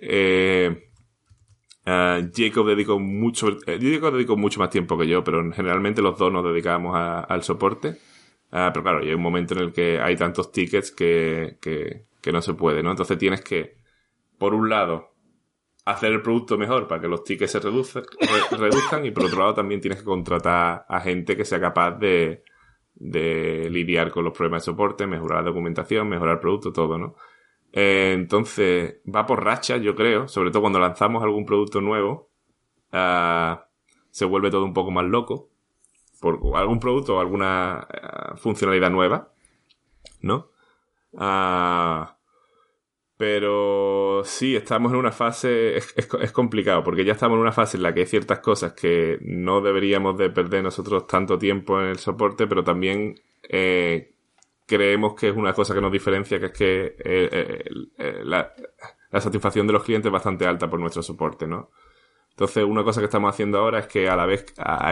Speaker 4: Jacob dedicó mucho más tiempo que yo, pero generalmente los dos nos dedicábamos al soporte. Pero claro, hay un momento en el que hay tantos tickets que no se puede, ¿no? Entonces tienes que, por un lado, hacer el producto mejor para que los tickets se reduzcan, y por otro lado también tienes que contratar a gente que sea capaz de lidiar con los problemas de soporte, mejorar la documentación, mejorar el producto, todo, ¿no? Entonces, va por rachas, yo creo, sobre todo cuando lanzamos algún producto nuevo, se vuelve todo un poco más loco, por algún producto o alguna funcionalidad nueva, ¿no? Pero sí, estamos en una fase, es complicado, porque ya estamos en una fase en la que hay ciertas cosas que no deberíamos de perder nosotros tanto tiempo en el soporte, pero también creemos que es una cosa que nos diferencia, que es que la satisfacción de los clientes es bastante alta por nuestro soporte, ¿no? Entonces, una cosa que estamos haciendo ahora es que a la vez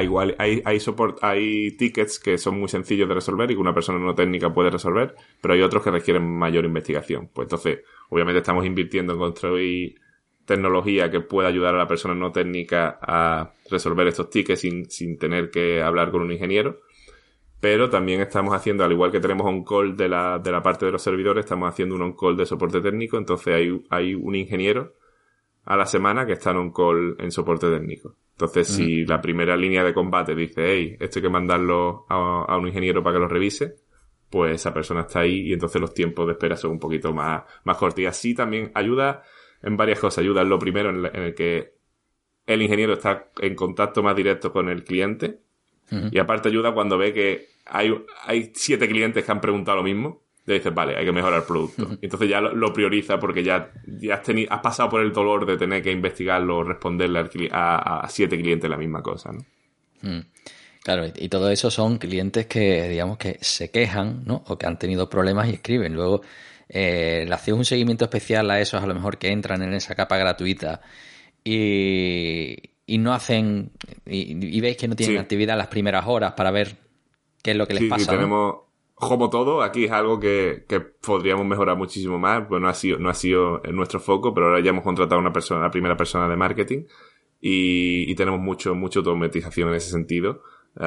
Speaker 4: hay tickets que son muy sencillos de resolver y que una persona no técnica puede resolver, pero hay otros que requieren mayor investigación. Pues entonces, obviamente estamos invirtiendo en construir tecnología que pueda ayudar a la persona no técnica a resolver estos tickets sin tener que hablar con un ingeniero. Pero también estamos haciendo, al igual que tenemos on-call de la parte de los servidores, estamos haciendo un on-call de soporte técnico. Entonces hay un ingeniero a la semana que está en on-call en soporte técnico. Entonces, si la primera línea de combate dice, hey, esto hay que mandarlo a un ingeniero para que lo revise, pues esa persona está ahí, y entonces los tiempos de espera son un poquito más cortos. Y así también ayuda en varias cosas. Ayuda en lo primero, en el que el ingeniero está en contacto más directo con el cliente. Uh-huh. Y aparte ayuda cuando ve que hay 7 clientes que han preguntado lo mismo. Le dices, vale, hay que mejorar el producto. Uh-huh. Entonces ya lo prioriza, porque ya has pasado por el dolor de tener que investigarlo o responderle a 7 clientes la misma cosa, ¿no?
Speaker 2: Claro, y todo eso son clientes que, digamos, que se quejan, ¿no? O que han tenido problemas y escriben. Luego, le hacéis un seguimiento especial a esos, a lo mejor, que entran en esa capa gratuita y no hacen... Y veis que no tienen actividad las primeras horas para ver qué es lo que les pasa,
Speaker 4: sí, como todo, aquí es algo que podríamos mejorar muchísimo más, pues no ha sido en nuestro foco, pero ahora ya hemos contratado una primera persona de marketing y tenemos mucha automatización en ese sentido,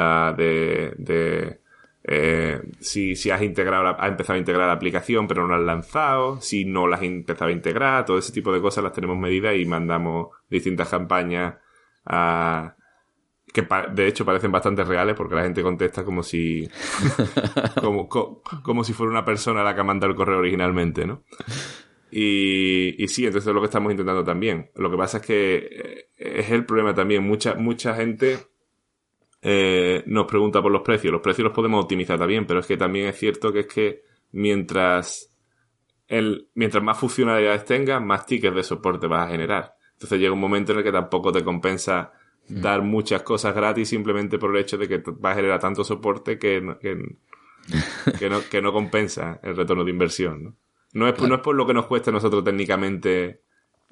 Speaker 4: si has empezado a integrar la aplicación pero no la has lanzado, si no la has empezado a integrar, todo ese tipo de cosas las tenemos medidas y mandamos distintas campañas que de hecho parecen bastante reales porque la gente contesta como si como si fuera una persona la que ha mandado el correo originalmente, ¿no? Y sí, entonces es lo que estamos intentando también. Lo que pasa es que es el problema también. Mucha gente nos pregunta por los precios. Los precios los podemos optimizar también, pero es que también es cierto que es que mientras más funcionalidades tengas, más tickets de soporte vas a generar. Entonces llega un momento en el que tampoco te compensa dar muchas cosas gratis simplemente por el hecho de que va a generar tanto soporte que no compensa el retorno de inversión, ¿no? No es por lo que nos cueste a nosotros técnicamente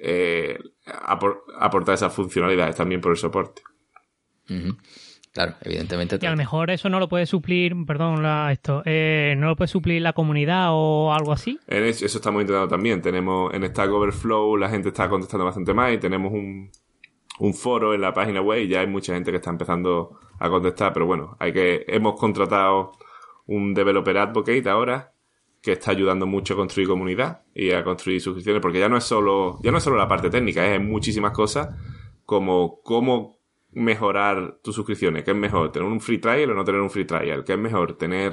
Speaker 4: aportar esas funcionalidades, también por el soporte.
Speaker 2: Uh-huh. Claro, evidentemente.
Speaker 3: Y a lo mejor eso no lo puede suplir, no lo puede suplir la comunidad o algo así.
Speaker 4: Eso estamos intentando también. Tenemos en Stack Overflow, la gente está contestando bastante más y tenemos un foro en la página web y ya hay mucha gente que está empezando a contestar, pero bueno, hemos contratado un developer advocate ahora que está ayudando mucho a construir comunidad y a construir suscripciones, porque ya no es solo la parte técnica, es muchísimas cosas como cómo mejorar tus suscripciones. ¿Qué es mejor? ¿Tener un free trial o no tener un free trial? ¿Qué es mejor? ¿Tener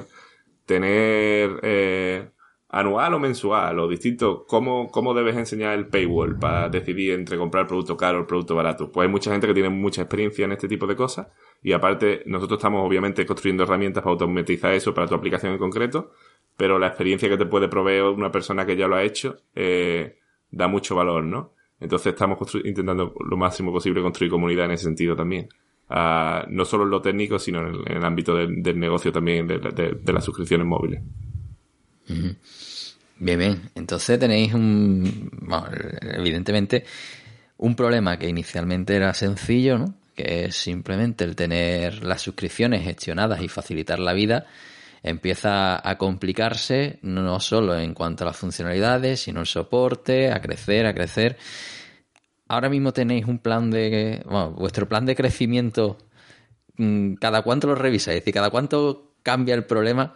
Speaker 4: anual o mensual o distinto? ¿Cómo debes enseñar el paywall para decidir entre comprar el producto caro o el producto barato? Pues hay mucha gente que tiene mucha experiencia en este tipo de cosas y aparte nosotros estamos obviamente construyendo herramientas para automatizar eso para tu aplicación en concreto, pero la experiencia que te puede proveer una persona que ya lo ha hecho da mucho valor, ¿no? Entonces estamos intentando lo máximo posible construir comunidad en ese sentido también. No solo en lo técnico, sino en el ámbito del negocio también, de las suscripciones móviles.
Speaker 2: Uh-huh. Bien. Entonces tenéis evidentemente un problema que inicialmente era sencillo, ¿no? Que es simplemente el tener las suscripciones gestionadas y facilitar la vida. Empieza a complicarse no solo en cuanto a las funcionalidades, sino el soporte, a crecer. Ahora mismo tenéis un plan vuestro plan de crecimiento, ¿cada cuánto lo revisáis? Es decir, ¿cada cuánto cambia el problema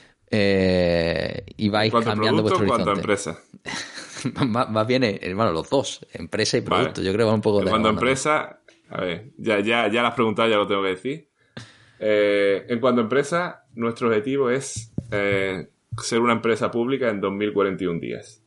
Speaker 2: y vais cambiando vuestro horizonte?
Speaker 4: ¿Cuánto empresa?
Speaker 2: Más bien, los dos, empresa y producto. Vale. Yo creo que va un poco de...
Speaker 4: Cuando empresa, a ver, ya las preguntas ya lo tengo que decir. En cuanto a empresa, nuestro objetivo es ser una empresa pública en 2041 días.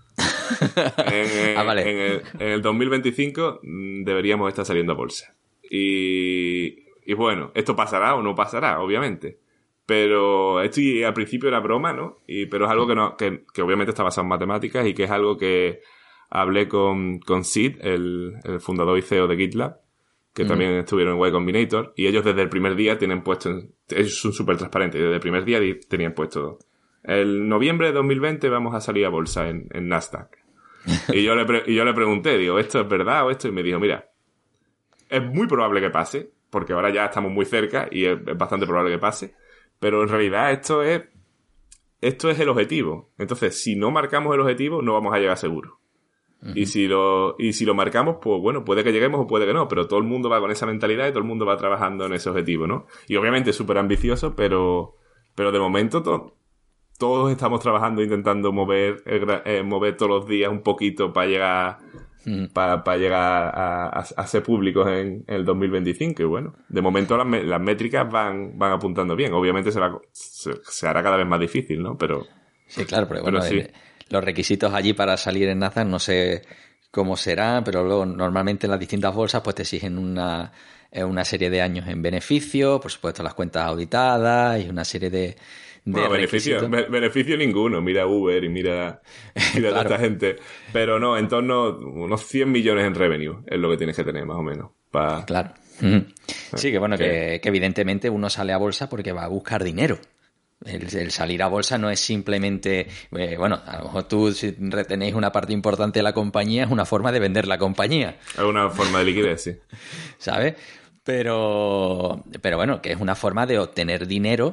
Speaker 2: Vale.
Speaker 4: En el 2025 deberíamos estar saliendo a bolsa. Y bueno, esto pasará o no pasará, obviamente. Pero esto al principio era broma, ¿no? Pero es algo que obviamente está basado en matemáticas y que es algo que hablé con Sid, el fundador y CEO de GitLab, que también estuvieron en Y Combinator, y ellos desde el primer día tienen puesto, ellos son súper transparentes, desde el primer día tenían puesto, el noviembre de 2020 vamos a salir a bolsa en Nasdaq. Y yo le pregunté, digo, ¿esto es verdad o esto? Y me dijo, mira, es muy probable que pase, porque ahora ya estamos muy cerca y es bastante probable que pase, pero en realidad esto es el objetivo. Entonces, si no marcamos el objetivo, no vamos a llegar seguro. Uh-huh. Y si lo marcamos, pues bueno, puede que lleguemos o puede que no, pero todo el mundo va con esa mentalidad y todo el mundo va trabajando en ese objetivo, ¿no? Y obviamente es súper ambicioso, pero de momento todos estamos trabajando intentando mover todos los días un poquito para llegar para llegar a ser públicos en el 2025. Y bueno, de momento las métricas van apuntando bien. Obviamente se hará cada vez más difícil, ¿no? Pero
Speaker 2: sí, claro, pero bueno,
Speaker 4: sí.
Speaker 2: Los requisitos allí para salir en Nasdaq no sé cómo será, pero luego normalmente en las distintas bolsas pues te exigen una serie de años en beneficio, por supuesto las cuentas auditadas y una serie de
Speaker 4: beneficio ninguno. Mira Uber y mira claro. Toda esta gente. Pero no, en torno a unos 100 millones en revenue es lo que tienes que tener más o menos.
Speaker 2: Claro. Sí, que bueno, que evidentemente uno sale a bolsa porque va a buscar dinero. El salir a bolsa no es simplemente... bueno, a lo mejor tú si retenéis una parte importante de la compañía es una forma de vender la compañía.
Speaker 4: Es una forma de liquidez, sí.
Speaker 2: ¿Sabes? Pero bueno, que es una forma de obtener dinero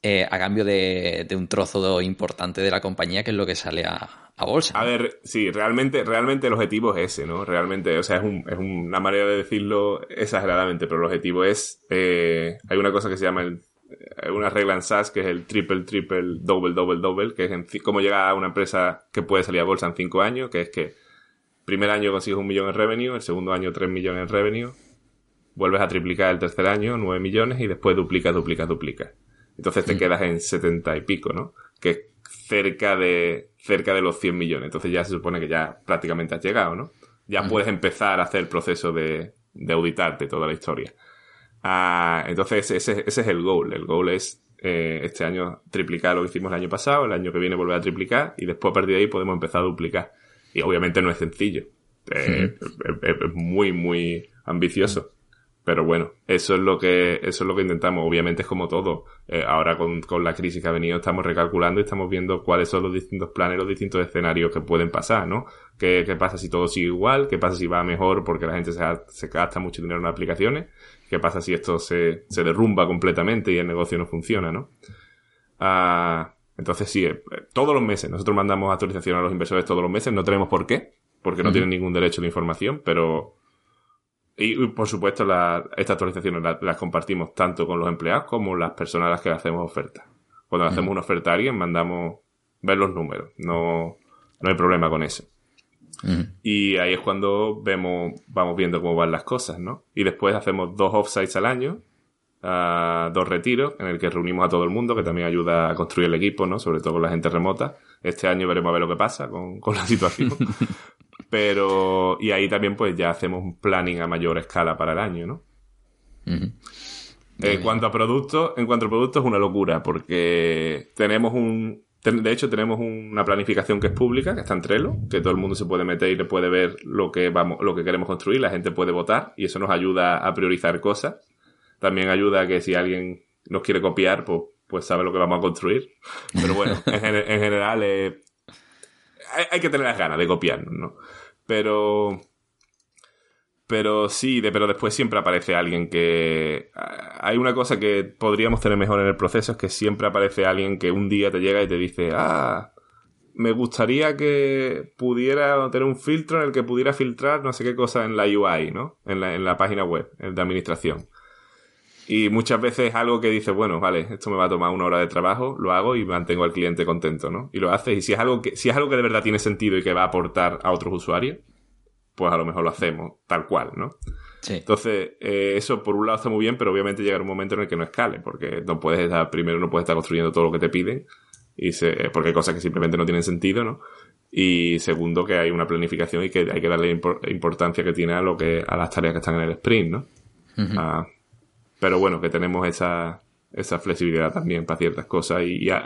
Speaker 2: a cambio de un trozo importante de la compañía, que es lo que sale a bolsa.
Speaker 4: A ver, sí, realmente el objetivo es ese, ¿no? Realmente, o sea, es una manera de decirlo exageradamente, pero el objetivo es... hay una cosa que se llama una regla en SaaS que es el triple, double, que es cómo llega a una empresa que puede salir a bolsa en 5 años, que es que primer año consigues 1 millón en revenue, el segundo año 3 millones en revenue, vuelves a triplicar el tercer año, 9 millones, y después duplicas. Entonces te quedas en 70 y pico, ¿no? Que es cerca de los 100 millones. Entonces ya se supone que ya prácticamente has llegado, ¿no? Ya puedes empezar a hacer el proceso de auditarte toda la historia. Entonces ese es el goal. El goal es este año triplicar lo que hicimos el año pasado, el año que viene volver a triplicar, y después a partir de ahí podemos empezar a duplicar. Y obviamente no es sencillo. Es muy, muy ambicioso. Pero bueno, eso es lo que intentamos. Obviamente es como todo. Ahora con la crisis que ha venido estamos recalculando y estamos viendo cuáles son los distintos planes, los distintos escenarios que pueden pasar, ¿no? ¿Qué pasa si todo sigue igual? ¿Qué pasa si va mejor porque la gente se gasta mucho dinero en aplicaciones? ¿Qué pasa si esto se derrumba completamente y el negocio no funciona, ¿no? Entonces sí, todos los meses. Nosotros mandamos actualización a los inversores todos los meses. No tenemos por qué, porque no tienen ningún derecho de información, pero... Y por supuesto estas actualizaciones las compartimos tanto con los empleados como las personas a las que le hacemos ofertas. Cuando le hacemos una oferta a alguien mandamos ver los números. No hay problema con eso. Y ahí es cuando vamos viendo cómo van las cosas, ¿no? Y después hacemos 2 offsites al año, 2 retiros en el que reunimos a todo el mundo, que también ayuda a construir el equipo, ¿no? Sobre todo con la gente remota. Este año veremos a ver lo que pasa con la situación. Y ahí también pues ya hacemos un planning a mayor escala para el año, ¿no? En cuanto a productos es una locura, porque tenemos una planificación que es pública, que está en Trello, que todo el mundo se puede meter y le puede ver lo que queremos construir, la gente puede votar, y eso nos ayuda a priorizar cosas. También ayuda a que si alguien nos quiere copiar, pues sabe lo que vamos a construir. Pero bueno, en general hay que tener las ganas de copiarnos, ¿no? Pero después siempre aparece alguien que... Hay una cosa que podríamos tener mejor en el proceso, es que siempre aparece alguien que un día te llega y te dice, me gustaría que pudiera tener un filtro en el que pudiera filtrar no sé qué cosa en la UI, ¿no? En la página web de administración. Y muchas veces es algo que dices, bueno, vale, esto me va a tomar 1 hora de trabajo, lo hago y mantengo al cliente contento, ¿no? Y lo haces, y si es algo que de verdad tiene sentido y que va a aportar a otros usuarios, pues a lo mejor lo hacemos tal cual, ¿no?
Speaker 2: Sí.
Speaker 4: Entonces, eso por un lado está muy bien, pero obviamente llegará un momento en el que no escale, porque no puedes estar construyendo todo lo que te piden, porque hay cosas que simplemente no tienen sentido, ¿no? Y segundo, que hay una planificación y que hay que darle importancia que tiene a las tareas que están en el sprint, ¿no? Pero bueno, que tenemos esa flexibilidad también para ciertas cosas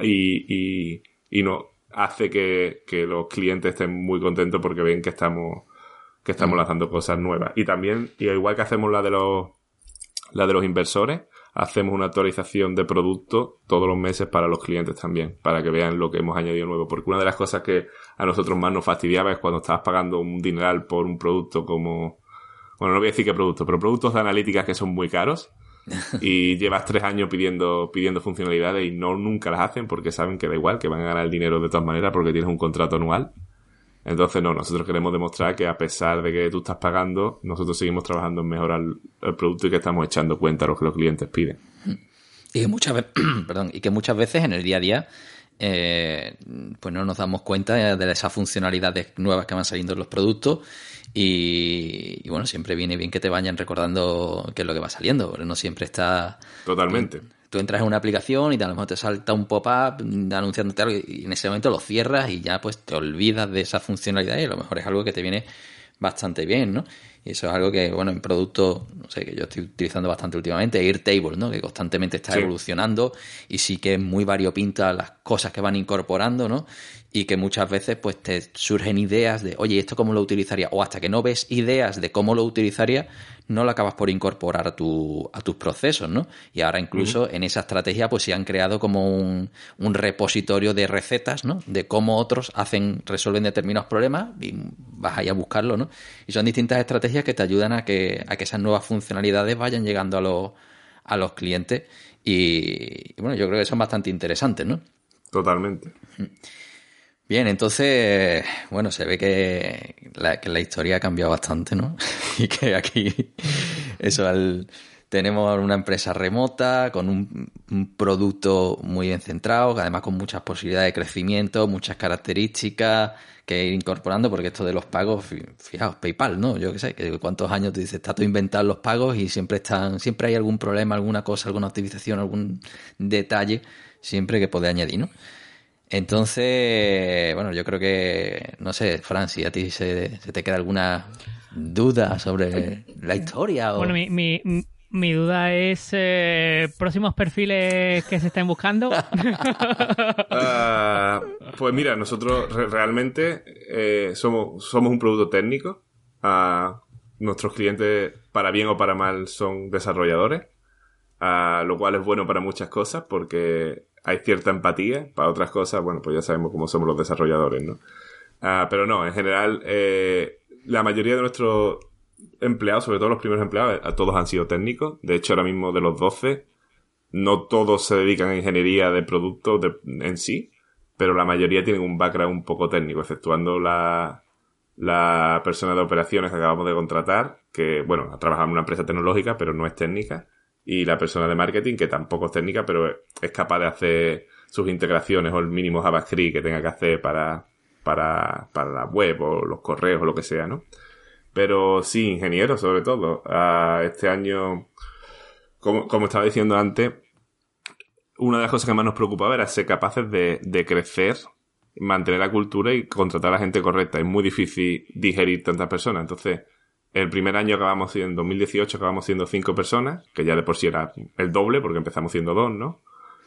Speaker 4: y no hace que los clientes estén muy contentos porque ven que estamos lanzando cosas nuevas. Y también, igual que hacemos la de los inversores, hacemos una actualización de producto todos los meses para los clientes también, para que vean lo que hemos añadido nuevo. Porque una de las cosas que a nosotros más nos fastidiaba es cuando estabas pagando un dineral por un producto como... Bueno, no voy a decir qué producto, pero productos de analíticas que son muy caros. Y llevas 3 años pidiendo funcionalidades y nunca las hacen porque saben que da igual, que van a ganar el dinero de todas maneras porque tienes un contrato anual. Entonces nosotros queremos demostrar que a pesar de que tú estás pagando, nosotros seguimos trabajando en mejorar el producto y que estamos echando cuenta a lo que los clientes piden.
Speaker 2: Y que muchas veces en el día a día pues no nos damos cuenta de esas funcionalidades nuevas que van saliendo en los productos y bueno, siempre viene bien que te vayan recordando qué es lo que va saliendo, porque no siempre está...
Speaker 4: Totalmente.
Speaker 2: Tú entras en una aplicación y a lo mejor te salta un pop-up anunciándote algo y en ese momento lo cierras y ya pues te olvidas de esa funcionalidad y a lo mejor es algo que te viene bastante bien, ¿no? Y eso es algo que, bueno, en productos, no sé, que yo estoy utilizando bastante últimamente, Airtable, ¿no? Que constantemente está evolucionando y sí que es muy variopinta las cosas que van incorporando, ¿no? Y que muchas veces pues te surgen ideas de, oye, ¿esto cómo lo utilizaría? O hasta que no ves ideas de cómo lo utilizaría, no lo acabas por incorporar a tus procesos, ¿no? Y ahora incluso en esa estrategia pues se han creado como un repositorio de recetas, ¿no? De cómo otros resuelven determinados problemas y vas ahí a buscarlo, ¿no? Y son distintas estrategias que te ayudan a que esas nuevas funcionalidades vayan llegando a los clientes y bueno, yo creo que son bastante interesantes, ¿no?
Speaker 4: Totalmente.
Speaker 2: Bien, entonces, bueno, se ve que la historia ha cambiado bastante, ¿no? Y que aquí, tenemos una empresa remota con un producto muy bien centrado, además con muchas posibilidades de crecimiento, muchas características que ir incorporando, porque esto de los pagos, fijaos, PayPal, ¿no? Yo qué sé, que cuántos años te dice, está todo inventado los pagos y siempre hay algún problema, alguna cosa, alguna optimización, algún detalle, siempre que puede añadir, ¿no? Entonces, bueno, yo creo que, no sé, Fran, si a ti se te queda alguna duda sobre la historia o...
Speaker 3: Bueno, mi duda es próximos perfiles que se estén buscando.
Speaker 4: Pues mira, nosotros realmente somos un producto técnico. Nuestros clientes, para bien o para mal, son desarrolladores, lo cual es bueno para muchas cosas porque hay cierta empatía. Para otras cosas, bueno, pues ya sabemos cómo somos los desarrolladores, ¿no? Pero no, en general, la mayoría de nuestros empleados, sobre todo los primeros empleados, todos han sido técnicos. De hecho, ahora mismo de los 12, no todos se dedican a ingeniería de productos en sí, pero la mayoría tienen un background un poco técnico, exceptuando la persona de operaciones que acabamos de contratar, que, bueno, trabaja en una empresa tecnológica, pero no es técnica, y la persona de marketing, que tampoco es técnica, pero es capaz de hacer sus integraciones o el mínimo JavaScript que tenga que hacer para la web o los correos o lo que sea, ¿no? Pero sí, ingenieros sobre todo. Este año, como estaba diciendo antes, una de las cosas que más nos preocupaba era ser capaces de crecer, mantener la cultura y contratar a la gente correcta. Es muy difícil digerir tantas personas. Entonces, el primer año en 2018 acabamos siendo 5 personas, que ya de por sí era el doble, porque empezamos siendo 2, ¿no?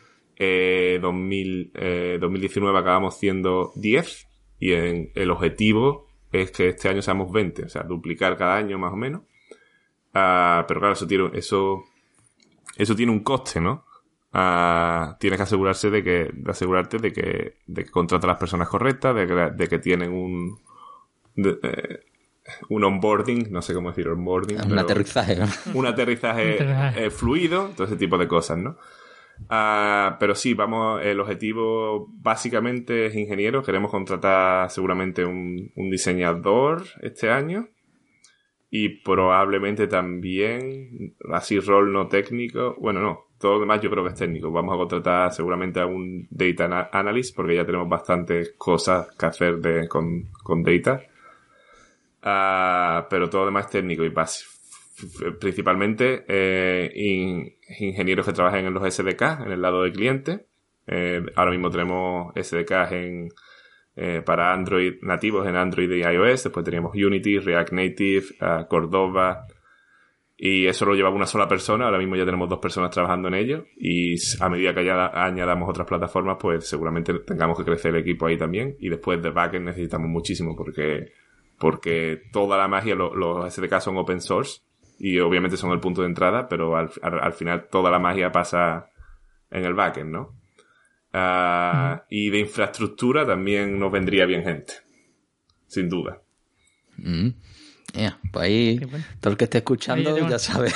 Speaker 4: 2019 acabamos siendo 10, y el objetivo es que este año seamos 20, o sea, duplicar cada año más o menos. Pero claro, eso tiene un coste, ¿no? Tienes que asegurarte de que contratas a las personas correctas, de que tienen un onboarding, no sé cómo decir onboarding.
Speaker 2: Un aterrizaje, ¿no?
Speaker 4: Un aterrizaje fluido, todo ese tipo de cosas, ¿no? Pero sí, el objetivo básicamente es ingenieros. Queremos contratar seguramente un diseñador este año y probablemente también así rol no técnico. Bueno, no, todo lo demás yo creo que es técnico. Vamos a contratar seguramente a un data analyst porque ya tenemos bastantes cosas que hacer con data. Pero todo lo demás es técnico y principalmente ingenieros que trabajen en los SDK, en el lado del cliente. Ahora mismo tenemos SDKs para Android nativos en Android y iOS. Después teníamos Unity, React Native, Cordova, y eso lo llevaba una sola persona. Ahora mismo ya tenemos 2 personas trabajando en ello, y a medida que añadamos otras plataformas, pues seguramente tengamos que crecer el equipo ahí también. Y después de backend necesitamos muchísimo porque toda la magia, los SDK son open source y obviamente son el punto de entrada, pero al final toda la magia pasa en el backend, ¿no? Y de infraestructura también nos vendría bien gente, sin duda.
Speaker 2: Pues ahí, todo el que esté escuchando ya sabe.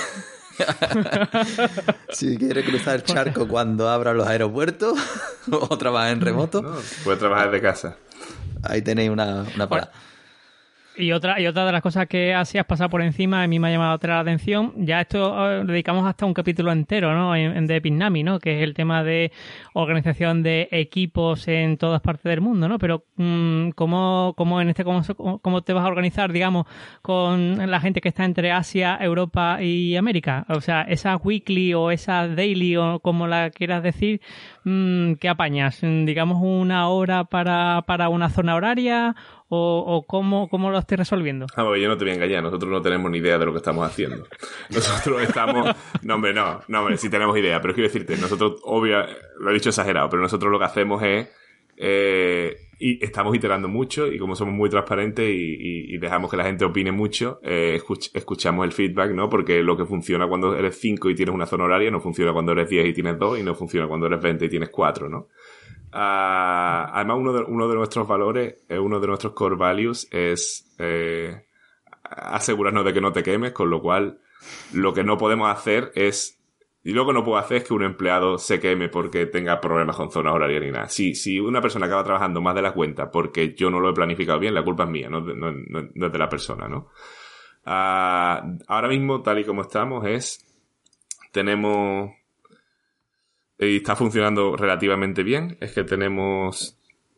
Speaker 2: Si quiere cruzar el charco cuando abran los aeropuertos o trabajar en remoto,
Speaker 4: no, puede trabajar desde casa.
Speaker 2: Ahí tenéis una parada.
Speaker 3: Y otra de las cosas que así has pasado por encima, a mí me ha llamado la atención, ya esto dedicamos hasta un capítulo entero, ¿no? De Bitnami, ¿no? Que es el tema de organización de equipos en todas partes del mundo, ¿no? Pero ¿cómo te vas a organizar, digamos, con la gente que está entre Asia, Europa y América? O sea, esa weekly o esa daily o como la quieras decir, ¿qué apañas? Digamos, ¿una hora para una zona horaria? ¿O cómo lo estoy resolviendo?
Speaker 4: Yo no te voy a engañar, nosotros no tenemos ni idea de lo que estamos haciendo. Nosotros estamos... No, hombre, sí tenemos idea, pero quiero decirte, nosotros, lo he dicho exagerado, pero nosotros lo que hacemos es... y estamos iterando mucho, y como somos muy transparentes y dejamos que la gente opine mucho, escuchamos el feedback, ¿no? Porque lo que funciona cuando eres 5 y tienes una zona horaria no funciona cuando eres 10 y tienes 2, y no funciona cuando eres 20 y tienes 4, ¿no? Además, uno de nuestros valores, uno de nuestros core values es asegurarnos de que no te quemes, con lo cual lo que no podemos hacer es Y lo que no puedo hacer es que un empleado se queme porque tenga problemas con zonas horarias ni nada. Si una persona acaba trabajando más de la cuenta porque yo no lo he planificado bien, la culpa es mía, no es de la persona, ¿no? Ahora mismo, tal y como estamos, tenemos... Y está funcionando relativamente bien. Es que tenemos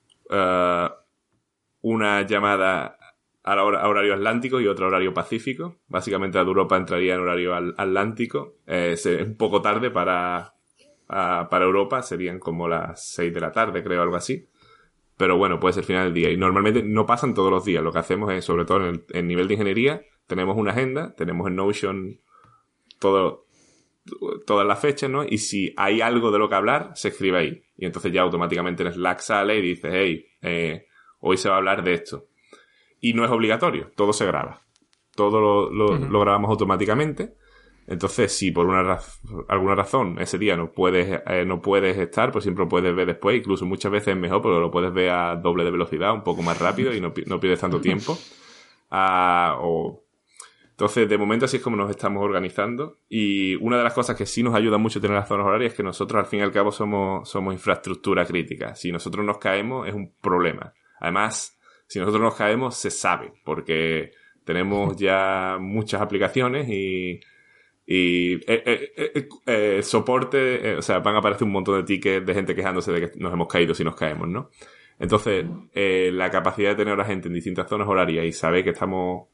Speaker 4: una llamada a horario atlántico y otra horario pacífico. Básicamente la de Europa entraría en horario atlántico. Es un poco tarde para Europa. Serían como las 6 de la tarde, creo, algo así. Pero bueno, puede ser final del día. Y normalmente no pasan todos los días. Lo que hacemos es, sobre todo en el nivel de ingeniería, tenemos una agenda, tenemos en Notion todas las fechas, ¿no? Y si hay algo de lo que hablar, se escribe ahí. Y entonces ya automáticamente en Slack sale y dice, hey, hoy se va a hablar de esto. Y no es obligatorio, todo se graba. Todo lo grabamos automáticamente. Entonces, si por alguna razón ese día no puedes estar, pues siempre lo puedes ver después. Incluso muchas veces es mejor, porque lo puedes ver a doble de velocidad, un poco más rápido y no pierdes tanto tiempo. Entonces, de momento así es como nos estamos organizando. Y una de las cosas que sí nos ayuda mucho tener las zonas horarias es que nosotros, al fin y al cabo, somos infraestructura crítica. Si nosotros nos caemos, es un problema. Además, si nosotros nos caemos, se sabe, porque tenemos ya muchas aplicaciones y soporte, o sea, van a aparecer un montón de tickets de gente quejándose de que nos hemos caído si nos caemos, ¿no? Entonces, la capacidad de tener a la gente en distintas zonas horarias y saber que estamos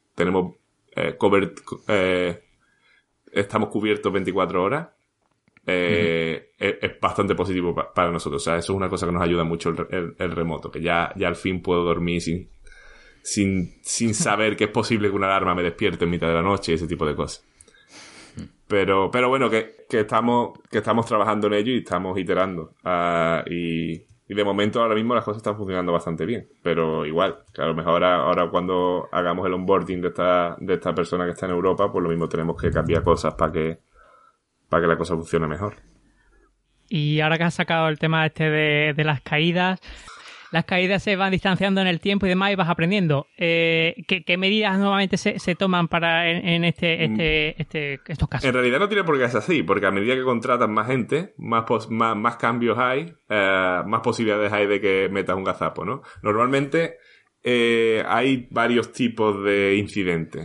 Speaker 4: cubiertos 24 horas, es bastante positivo para nosotros. O sea, eso es una cosa que nos ayuda mucho el remoto, que ya al fin puedo dormir sin saber que es posible que una alarma me despierte en mitad de la noche y ese tipo de cosas. Pero bueno, que estamos trabajando en ello y estamos iterando. Y de momento, ahora mismo, las cosas están funcionando bastante bien. Pero igual, que a lo mejor ahora cuando hagamos el onboarding de esta persona que está en Europa, pues lo mismo tenemos que cambiar cosas para que la cosa funcione mejor.
Speaker 3: Y ahora que has sacado el tema de las caídas se van distanciando en el tiempo y demás y vas aprendiendo. ¿Qué medidas normalmente se toman para en estos casos?
Speaker 4: En realidad no tiene por qué ser así, porque a medida que contratan más gente, más cambios hay, más posibilidades hay de que metas un gazapo, ¿no? Normalmente hay varios tipos de incidentes.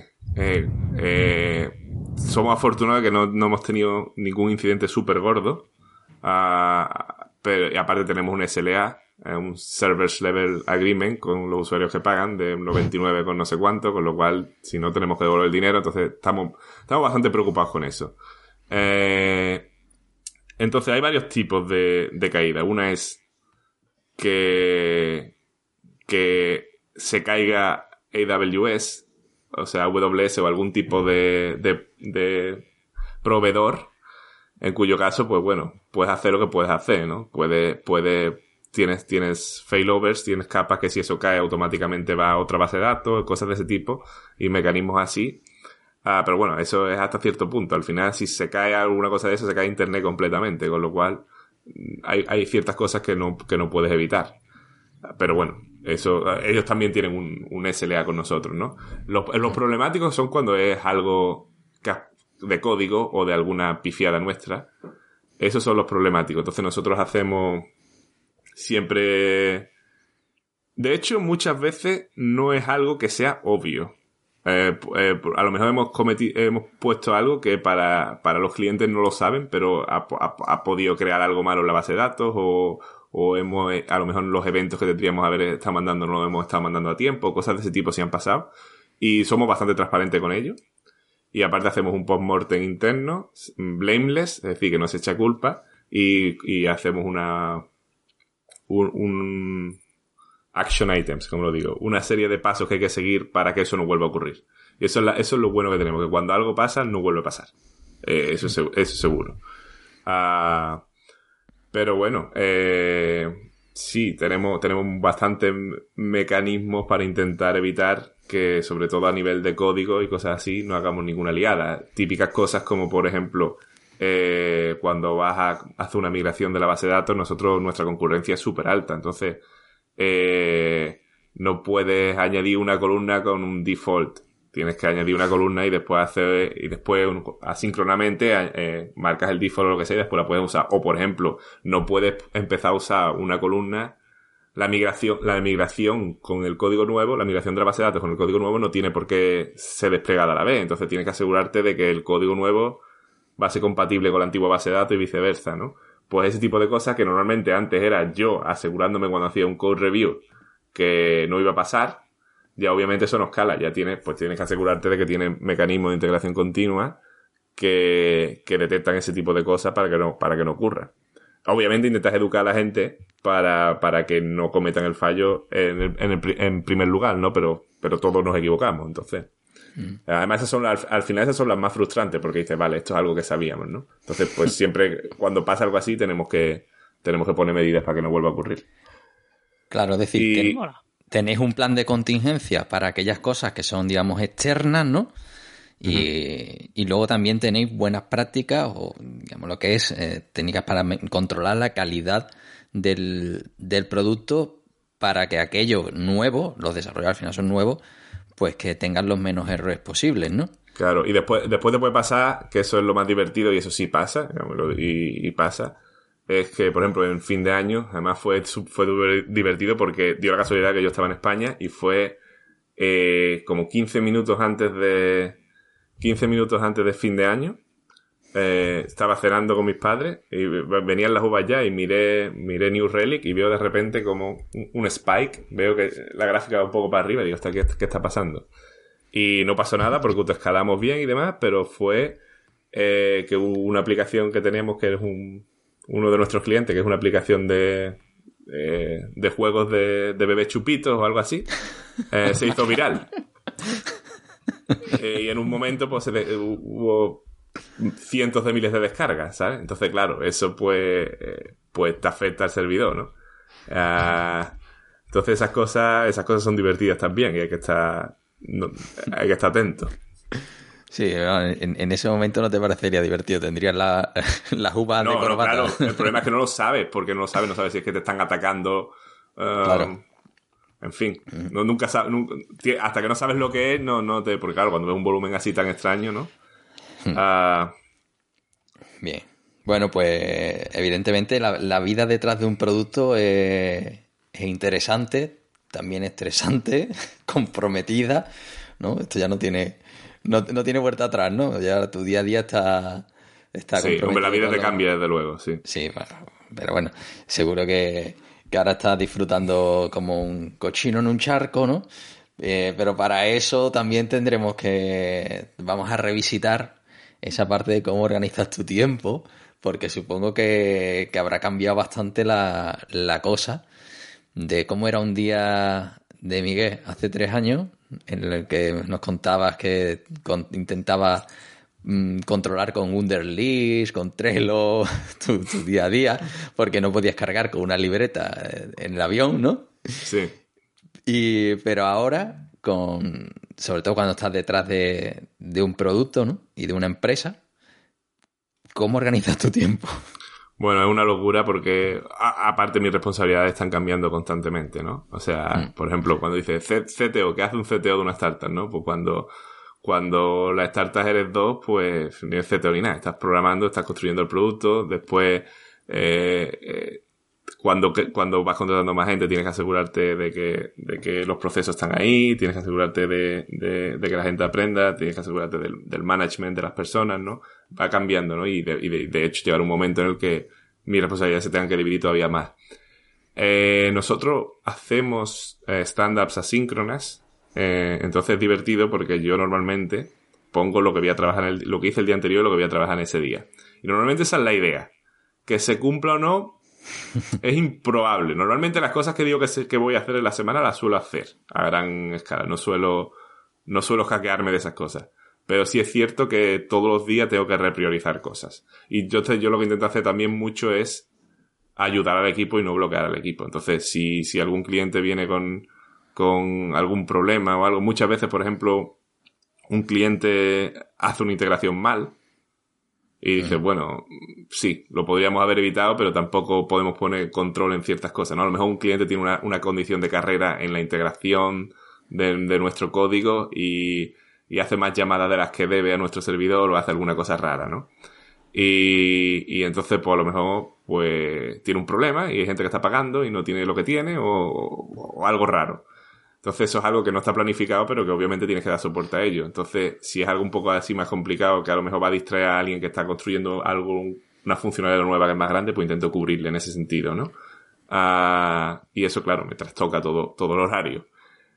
Speaker 4: Somos afortunados que no hemos tenido ningún incidente súper gordo, pero y aparte tenemos un SLA, un Service Level Agreement con los usuarios que pagan de 99 con no sé cuánto, con lo cual si no tenemos que devolver el dinero, entonces estamos bastante preocupados con eso. Entonces hay varios tipos de caída. Una es que se caiga AWS, o sea AWS o algún tipo de proveedor, en cuyo caso, pues bueno, puedes hacer lo que puedes hacer, ¿no? Tienes failovers, tienes capas que si eso cae automáticamente va a otra base de datos, cosas de ese tipo y mecanismos así. Pero bueno, eso es hasta cierto punto. Al final, si se cae alguna cosa de eso, se cae Internet completamente, con lo cual hay ciertas cosas que no puedes evitar. Pero bueno, ellos también tienen un SLA con nosotros, ¿no? Los problemáticos son cuando es algo de código o de alguna pifiada nuestra. Esos son los problemáticos. Entonces nosotros hacemos siempre... De hecho, muchas veces no es algo que sea obvio. A lo mejor hemos puesto algo que para los clientes no lo saben, pero ha podido crear algo malo en la base de datos o a lo mejor los eventos que tendríamos haber estado mandando no los hemos estado mandando a tiempo, cosas de ese tipo sí han pasado y somos bastante transparentes con ello. Y aparte hacemos un post-mortem interno, blameless, es decir, que no se echa culpa y hacemos un action items, como lo digo, una serie de pasos que hay que seguir para que eso no vuelva a ocurrir. Y eso es lo bueno que tenemos, que cuando algo pasa, no vuelve a pasar. Eso es seguro. Pero bueno, sí, tenemos bastantes mecanismos para intentar evitar que, sobre todo a nivel de código y cosas así, no hagamos ninguna liada. Típicas cosas como, por ejemplo, cuando vas a hacer una migración de la base de datos, nuestra concurrencia es súper alta. Entonces, no puedes añadir una columna con un default. tienes que añadir una columna y después asíncronamente marcas el default o lo que sea y después la puedes usar. O, por ejemplo, no puedes empezar a usar una columna. La migración con el código nuevo, la migración de la base de datos con el código nuevo no tiene por qué ser desplegada a la vez. Entonces tienes que asegurarte de que el código nuevo va a ser compatible con la antigua base de datos y viceversa, ¿no? Pues ese tipo de cosas que normalmente antes era yo asegurándome cuando hacía un code review que no iba a pasar, ya obviamente eso no escala. Ya tienes que asegurarte de que tiene mecanismos de integración continua que detectan ese tipo de cosas para que no ocurra. Obviamente intentas educar a la gente para que no cometan el fallo en primer lugar, ¿no? Pero todos nos equivocamos, entonces. Además, al final esas son las más frustrantes, porque dices, vale, esto es algo que sabíamos, ¿no? Entonces, pues siempre, cuando pasa algo así, tenemos que poner medidas para que no vuelva a ocurrir.
Speaker 2: Claro, es decir, tenéis un plan de contingencia para aquellas cosas que son, digamos, externas, ¿no? Y luego también tenéis buenas prácticas o, digamos, lo que es técnicas para controlar la calidad del producto para que aquello nuevo, los desarrollos al final son nuevos, pues que tengan los menos errores posibles, ¿no?
Speaker 4: Claro, y después te puede pasar, que eso es lo más divertido y eso sí pasa, digámoslo, y pasa, es que, por ejemplo, en fin de año, además fue divertido porque dio la casualidad que yo estaba en España y fue como 15 minutos antes de fin de año. Estaba cenando con mis padres y venían las uvas ya y miré New Relic y veo de repente como un spike. Veo que la gráfica va un poco para arriba y digo, ¿qué está pasando? Y no pasó nada porque autoescalamos bien y demás, pero fue que hubo una aplicación que tenemos que es uno de nuestros clientes, que es una aplicación de juegos de bebés chupitos o algo así, se hizo viral. Y en un momento pues hubo cientos de miles de descargas, ¿sabes? Entonces, claro, eso pues te afecta al servidor, ¿no? Entonces esas cosas son divertidas también y hay que estar atento.
Speaker 2: Sí, en ese momento no te parecería divertido, tendrías las uvas de corbata.
Speaker 4: No, claro, el problema es que no lo sabes, porque no sabes si es que te están atacando.
Speaker 2: Claro.
Speaker 4: En fin, nunca sabes, hasta que no sabes lo que es, porque claro, cuando ves un volumen así tan extraño, ¿no?
Speaker 2: Bien. Bueno, pues evidentemente la vida detrás de un producto es interesante, también estresante, comprometida, ¿no? Esto ya no tiene vuelta atrás, ¿no? Ya tu día a día está
Speaker 4: sí, hombre, la vida te cambia, desde luego, sí.
Speaker 2: Sí, pero bueno, seguro que ahora estás disfrutando como un cochino en un charco, ¿no? Pero para eso también vamos a revisitar esa parte de cómo organizas tu tiempo, porque supongo que habrá cambiado bastante la cosa de cómo era un día de Miguel hace 3 años, en el que nos contabas que intentabas controlar con Wunderlist, con Trello, tu día a día, porque no podías cargar con una libreta en el avión, ¿no?
Speaker 4: Sí.
Speaker 2: Pero ahora, sobre todo cuando estás detrás de un producto, ¿no? Y de una empresa, ¿cómo organizas tu tiempo?
Speaker 4: Bueno, es una locura porque, aparte, mis responsabilidades están cambiando constantemente, ¿no? O sea, por ejemplo, cuando dices CTO, ¿qué hace un CTO de una startup, no? Pues cuando la startup eres 2, pues ni es CTO ni nada. Estás programando, estás construyendo el producto, después cuando vas contratando más gente tienes que asegurarte de que los procesos están ahí, tienes que asegurarte de que la gente aprenda, tienes que asegurarte del management de las personas, ¿no? Va cambiando, ¿no? Y de hecho llegará un momento en el que mis responsabilidades se tengan que dividir todavía más. Nosotros hacemos stand-ups asíncronas, entonces es divertido porque yo normalmente pongo lo que voy a trabajar lo que hice el día anterior y lo que voy a trabajar en ese día. Y normalmente esa es la idea. Que se cumpla o no es improbable. Normalmente las cosas que digo que voy a hacer en la semana las suelo hacer a gran escala. No suelo hackearme de esas cosas. Pero sí es cierto que todos los días tengo que repriorizar cosas. Y yo lo que intento hacer también mucho es ayudar al equipo y no bloquear al equipo. Entonces, si algún cliente viene con algún problema o algo, muchas veces, por ejemplo, un cliente hace una integración mal y dices, bueno, sí, lo podríamos haber evitado, pero tampoco podemos poner control en ciertas cosas, ¿no? A lo mejor un cliente tiene una condición de carrera en la integración de nuestro código y y hace más llamadas de las que debe a nuestro servidor o hace alguna cosa rara, ¿no? Y entonces, pues a lo mejor, pues tiene un problema y hay gente que está pagando y no tiene lo que tiene o algo raro. Entonces eso es algo que no está planificado, pero que obviamente tienes que dar soporte a ello. Entonces, si es algo un poco así más complicado, que a lo mejor va a distraer a alguien que está construyendo algo, una funcionalidad nueva que es más grande, pues intento cubrirle en ese sentido, ¿no? Y eso, claro, me trastoca todo el horario.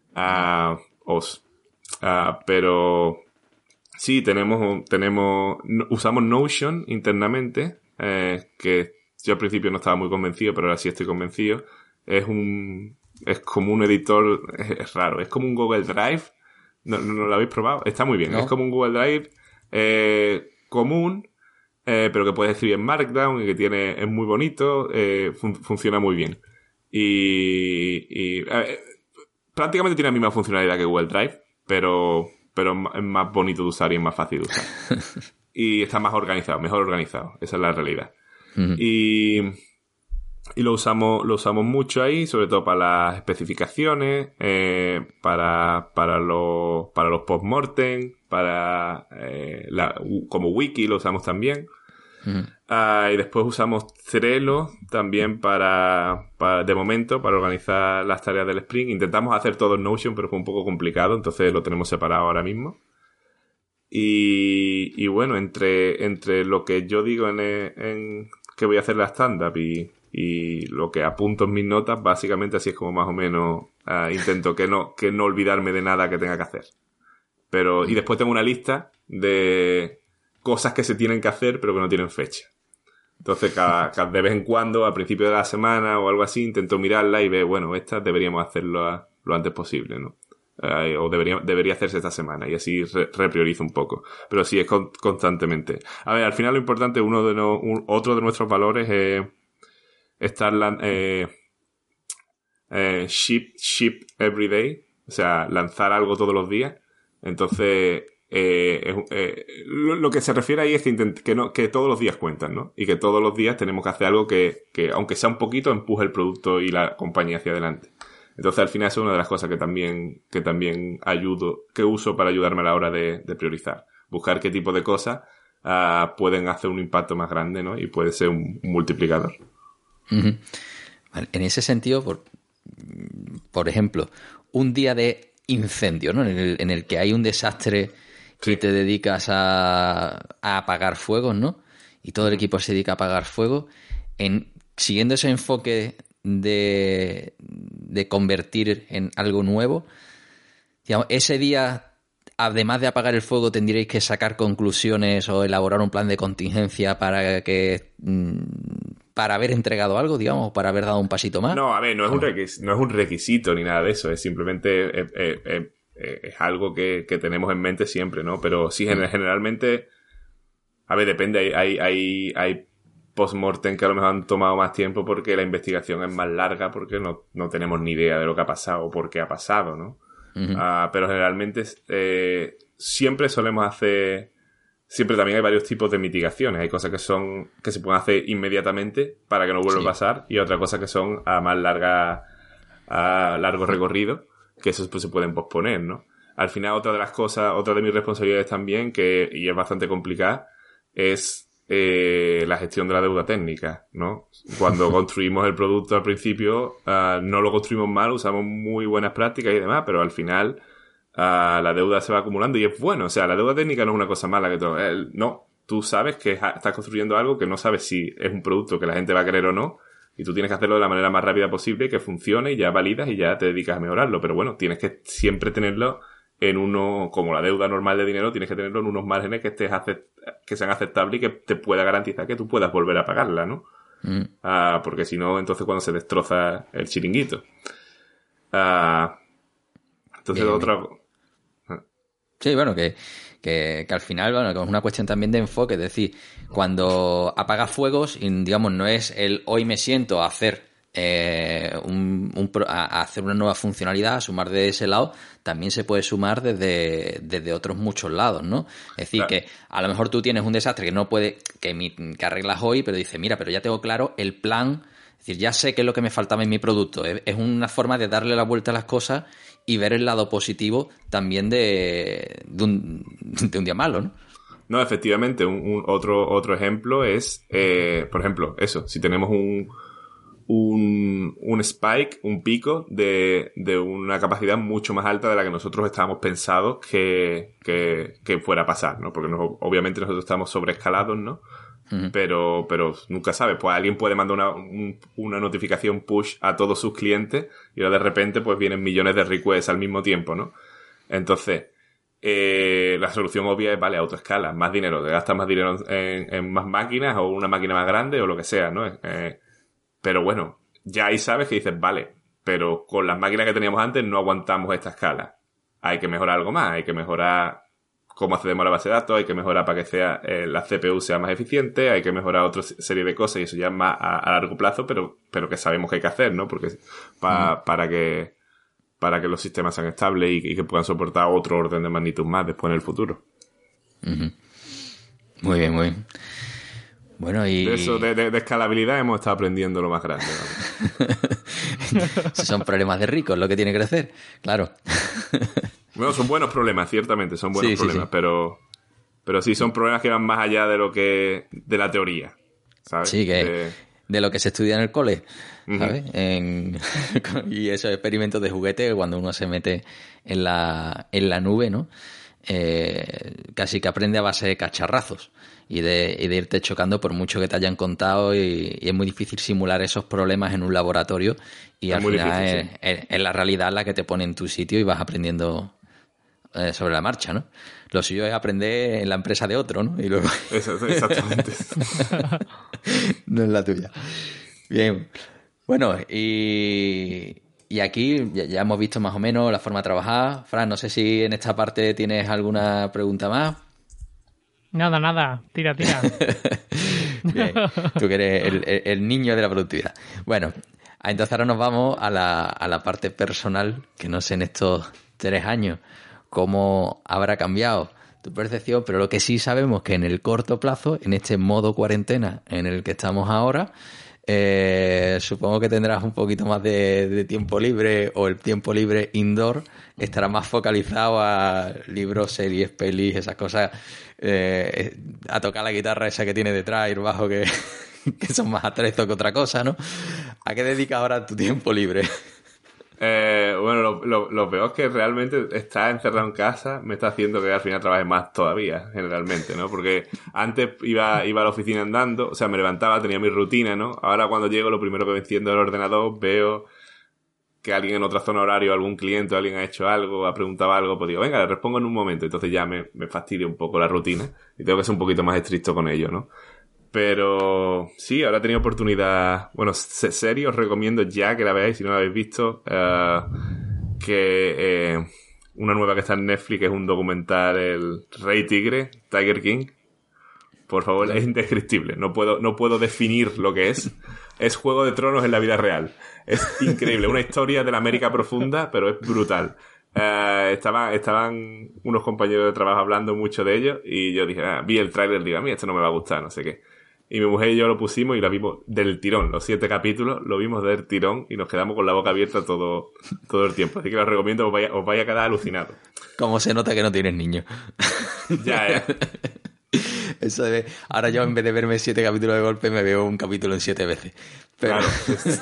Speaker 4: Pero sí, usamos Notion internamente, que yo al principio no estaba muy convencido, pero ahora sí estoy convencido. Es como un editor, es raro, es como un Google Drive. ¿No lo habéis probado? Está muy bien. ¿No? Es como un Google Drive común, pero que puedes escribir en Markdown y que es muy bonito, funciona muy bien. Y prácticamente tiene la misma funcionalidad que Google Drive, pero es más bonito de usar y es más fácil de usar. Y está más organizado, mejor organizado. Esa es la realidad. Uh-huh. Y lo usamos mucho ahí, sobre todo para las especificaciones, para los post-mortem, como wiki lo usamos también. Uh-huh. Y después usamos Trello también de momento, para organizar las tareas del sprint. Intentamos hacer todo en Notion, pero fue un poco complicado, entonces lo tenemos separado ahora mismo. Y bueno, entre lo que yo digo en que voy a hacer la stand-up y lo que apunto en mis notas, básicamente así es como más o menos intento que no olvidarme de nada que tenga que hacer. Y después tengo una lista de cosas que se tienen que hacer pero que no tienen fecha. Entonces de vez en cuando, al principio de la semana o algo así, intento mirarla y ver, bueno, estas deberíamos hacerlo lo antes posible, ¿no? O debería hacerse esta semana, y así repriorizo un poco. Pero sí, es constantemente. A ver, al final lo importante, otro de nuestros valores es estar ship every day, o sea, lanzar algo todos los días. Entonces lo que se refiere ahí es que todos los días cuentan, ¿no? Y que todos los días tenemos que hacer algo que aunque sea un poquito, empuje el producto y la compañía hacia adelante. Entonces al final es una de las cosas que también uso para ayudarme a la hora de priorizar. Buscar qué tipo de cosas pueden hacer un impacto más grande, ¿no? Y puede ser un multiplicador.
Speaker 2: Uh-huh. Vale, en ese sentido, por ejemplo, un día de incendio, ¿no? En el que hay un desastre, sí, y te dedicas a apagar fuegos, ¿no? Y todo el equipo se dedica a apagar fuego. Siguiendo ese enfoque de convertir en algo nuevo, digamos, ese día, además de apagar el fuego, tendríais que sacar conclusiones o elaborar un plan de contingencia para haber entregado algo, digamos, para haber dado un pasito más.
Speaker 4: No, a ver, no es un requisito ni nada de eso, es simplemente es algo que tenemos en mente siempre, ¿no? Pero sí, generalmente, a ver, depende, hay post-mortem que a lo mejor han tomado más tiempo porque la investigación es más larga, porque no tenemos ni idea de lo que ha pasado o por qué ha pasado, ¿no? Uh-huh. Pero generalmente siempre solemos hacer... Siempre también hay varios tipos de mitigaciones. Hay cosas que se pueden hacer inmediatamente para que no vuelva, sí, a pasar, y otras cosas que son a más largo recorrido, que eso pues se pueden posponer, ¿no? Al final, otra de mis responsabilidades también, y es bastante complicada, es la gestión de la deuda técnica, ¿no? Cuando construimos el producto al principio, no lo construimos mal, usamos muy buenas prácticas y demás, pero al final la deuda se va acumulando y es bueno. O sea, la deuda técnica no es una cosa mala que todo. No, tú sabes que estás construyendo algo que no sabes si es un producto que la gente va a querer o no, y tú tienes que hacerlo de la manera más rápida posible, que funcione, y ya validas y ya te dedicas a mejorarlo. Pero bueno, tienes que siempre tenerlo como la deuda normal de dinero, tienes que tenerlo en unos márgenes que sean aceptables y que te pueda garantizar que tú puedas volver a pagarla, ¿no? Porque si no, entonces cuando se destroza el chiringuito. Entonces, bien, otra...
Speaker 2: Sí, bueno, que al final, bueno, que es una cuestión también de enfoque. Es decir, cuando apagas fuegos, digamos, no es hoy me siento a hacer a hacer una nueva funcionalidad, a sumar de ese lado, también se puede sumar desde otros muchos lados, ¿no? Es decir, claro, que a lo mejor tú tienes un desastre que arreglas hoy, pero dices, mira, pero ya tengo claro el plan, es decir, ya sé qué es lo que me faltaba en mi producto. Es una forma de darle la vuelta a las cosas y ver el lado positivo también de un día malo, ¿no?
Speaker 4: No, efectivamente, otro ejemplo es, por ejemplo, eso, si tenemos un spike, un pico de una capacidad mucho más alta de la que nosotros estábamos pensados que fuera a pasar, ¿no? Porque obviamente nosotros estamos sobreescalados, ¿no? Uh-huh. Pero nunca sabes, pues alguien puede mandar una notificación push a todos sus clientes y ahora de repente pues vienen millones de requests al mismo tiempo, ¿no? Entonces, la solución obvia es, vale, autoescala, más dinero, te gastas más dinero en más máquinas o una máquina más grande o lo que sea, ¿no? Pero bueno, ya ahí sabes que dices, vale, pero con las máquinas que teníamos antes no aguantamos esta escala. Hay que mejorar algo más, hay que mejorar cómo accedemos a la base de datos, hay que mejorar para que la CPU sea más eficiente, hay que mejorar otra serie de cosas y eso ya es más a largo plazo, pero que sabemos que hay que hacer, ¿no? Porque para que los sistemas sean estables y que puedan soportar otro orden de magnitud más después en el futuro.
Speaker 2: Uh-huh. Muy bien, muy bien. Bueno, y...
Speaker 4: De eso, de escalabilidad hemos estado aprendiendo lo más grande, ¿no?
Speaker 2: Son problemas de ricos lo que tiene que crecer, claro.
Speaker 4: Bueno, son buenos problemas, ciertamente, son buenos problemas, sí. Pero sí son problemas que van más allá de la teoría, ¿sabes?
Speaker 2: Sí, de lo que se estudia en el cole, ¿sabes? Uh-huh. Y esos experimentos de juguete, cuando uno se mete en la nube, ¿no? Casi que aprende a base de cacharrazos y de irte chocando por mucho que te hayan contado y es muy difícil simular esos problemas en un laboratorio y al final es la realidad la que te pone en tu sitio y vas aprendiendo sobre la marcha, ¿no? Lo suyo es aprender en la empresa de otro, ¿no? Y luego...
Speaker 4: Exactamente.
Speaker 2: No es la tuya. Bien. Bueno, y aquí ya hemos visto más o menos la forma de trabajar. Fran, no sé si en esta parte tienes alguna pregunta más.
Speaker 3: Nada. Tira.
Speaker 2: Bien, tú que eres el niño de la productividad. Bueno, entonces ahora nos vamos a la parte personal, que no sé en estos 3 años cómo habrá cambiado tu percepción, pero lo que sí sabemos que en el corto plazo, en este modo cuarentena en el que estamos ahora, supongo que tendrás un poquito más de tiempo libre, o el tiempo libre indoor estará más focalizado a libros, series, pelis, esas cosas, a tocar la guitarra esa que tiene detrás y el bajo que son más atrezos que otra cosa, ¿no? ¿A qué dedicas ahora tu tiempo libre?
Speaker 4: Bueno, lo peor es que realmente estar encerrado en casa me está haciendo que al final trabaje más todavía, generalmente, ¿no? Porque antes iba a la oficina andando, o sea, me levantaba, tenía mi rutina, ¿no? Ahora cuando llego, lo primero que me enciendo el ordenador, veo que alguien en otra zona horaria, algún cliente o alguien ha hecho algo, ha preguntado algo, pues digo, venga, le respondo en un momento. Entonces ya me fastidia un poco la rutina y tengo que ser un poquito más estricto con ello, ¿no? Pero sí, ahora he tenido oportunidad. Bueno, serie os recomiendo ya que la veáis si no la habéis visto. Una nueva que está en Netflix es un documental, el Rey Tigre, Tiger King. Por favor, es indescriptible. No puedo definir lo que es. Es Juego de Tronos en la vida real. Es increíble. Una historia de la América profunda, pero es brutal. Estaban unos compañeros de trabajo hablando mucho de ello y yo dije, vi el tráiler y digo, a mí esto no me va a gustar, no sé qué. Y mi mujer y yo lo pusimos y la vimos del tirón. Los 7 capítulos lo vimos del tirón y nos quedamos con la boca abierta todo el tiempo. Así que os recomiendo, os vaya a quedar alucinados.
Speaker 2: ¿Cómo se nota que no tienes niños?
Speaker 4: Ya.
Speaker 2: Eso ahora yo en vez de verme 7 capítulos de golpe me veo un capítulo en 7 veces. Pero...
Speaker 4: Claro.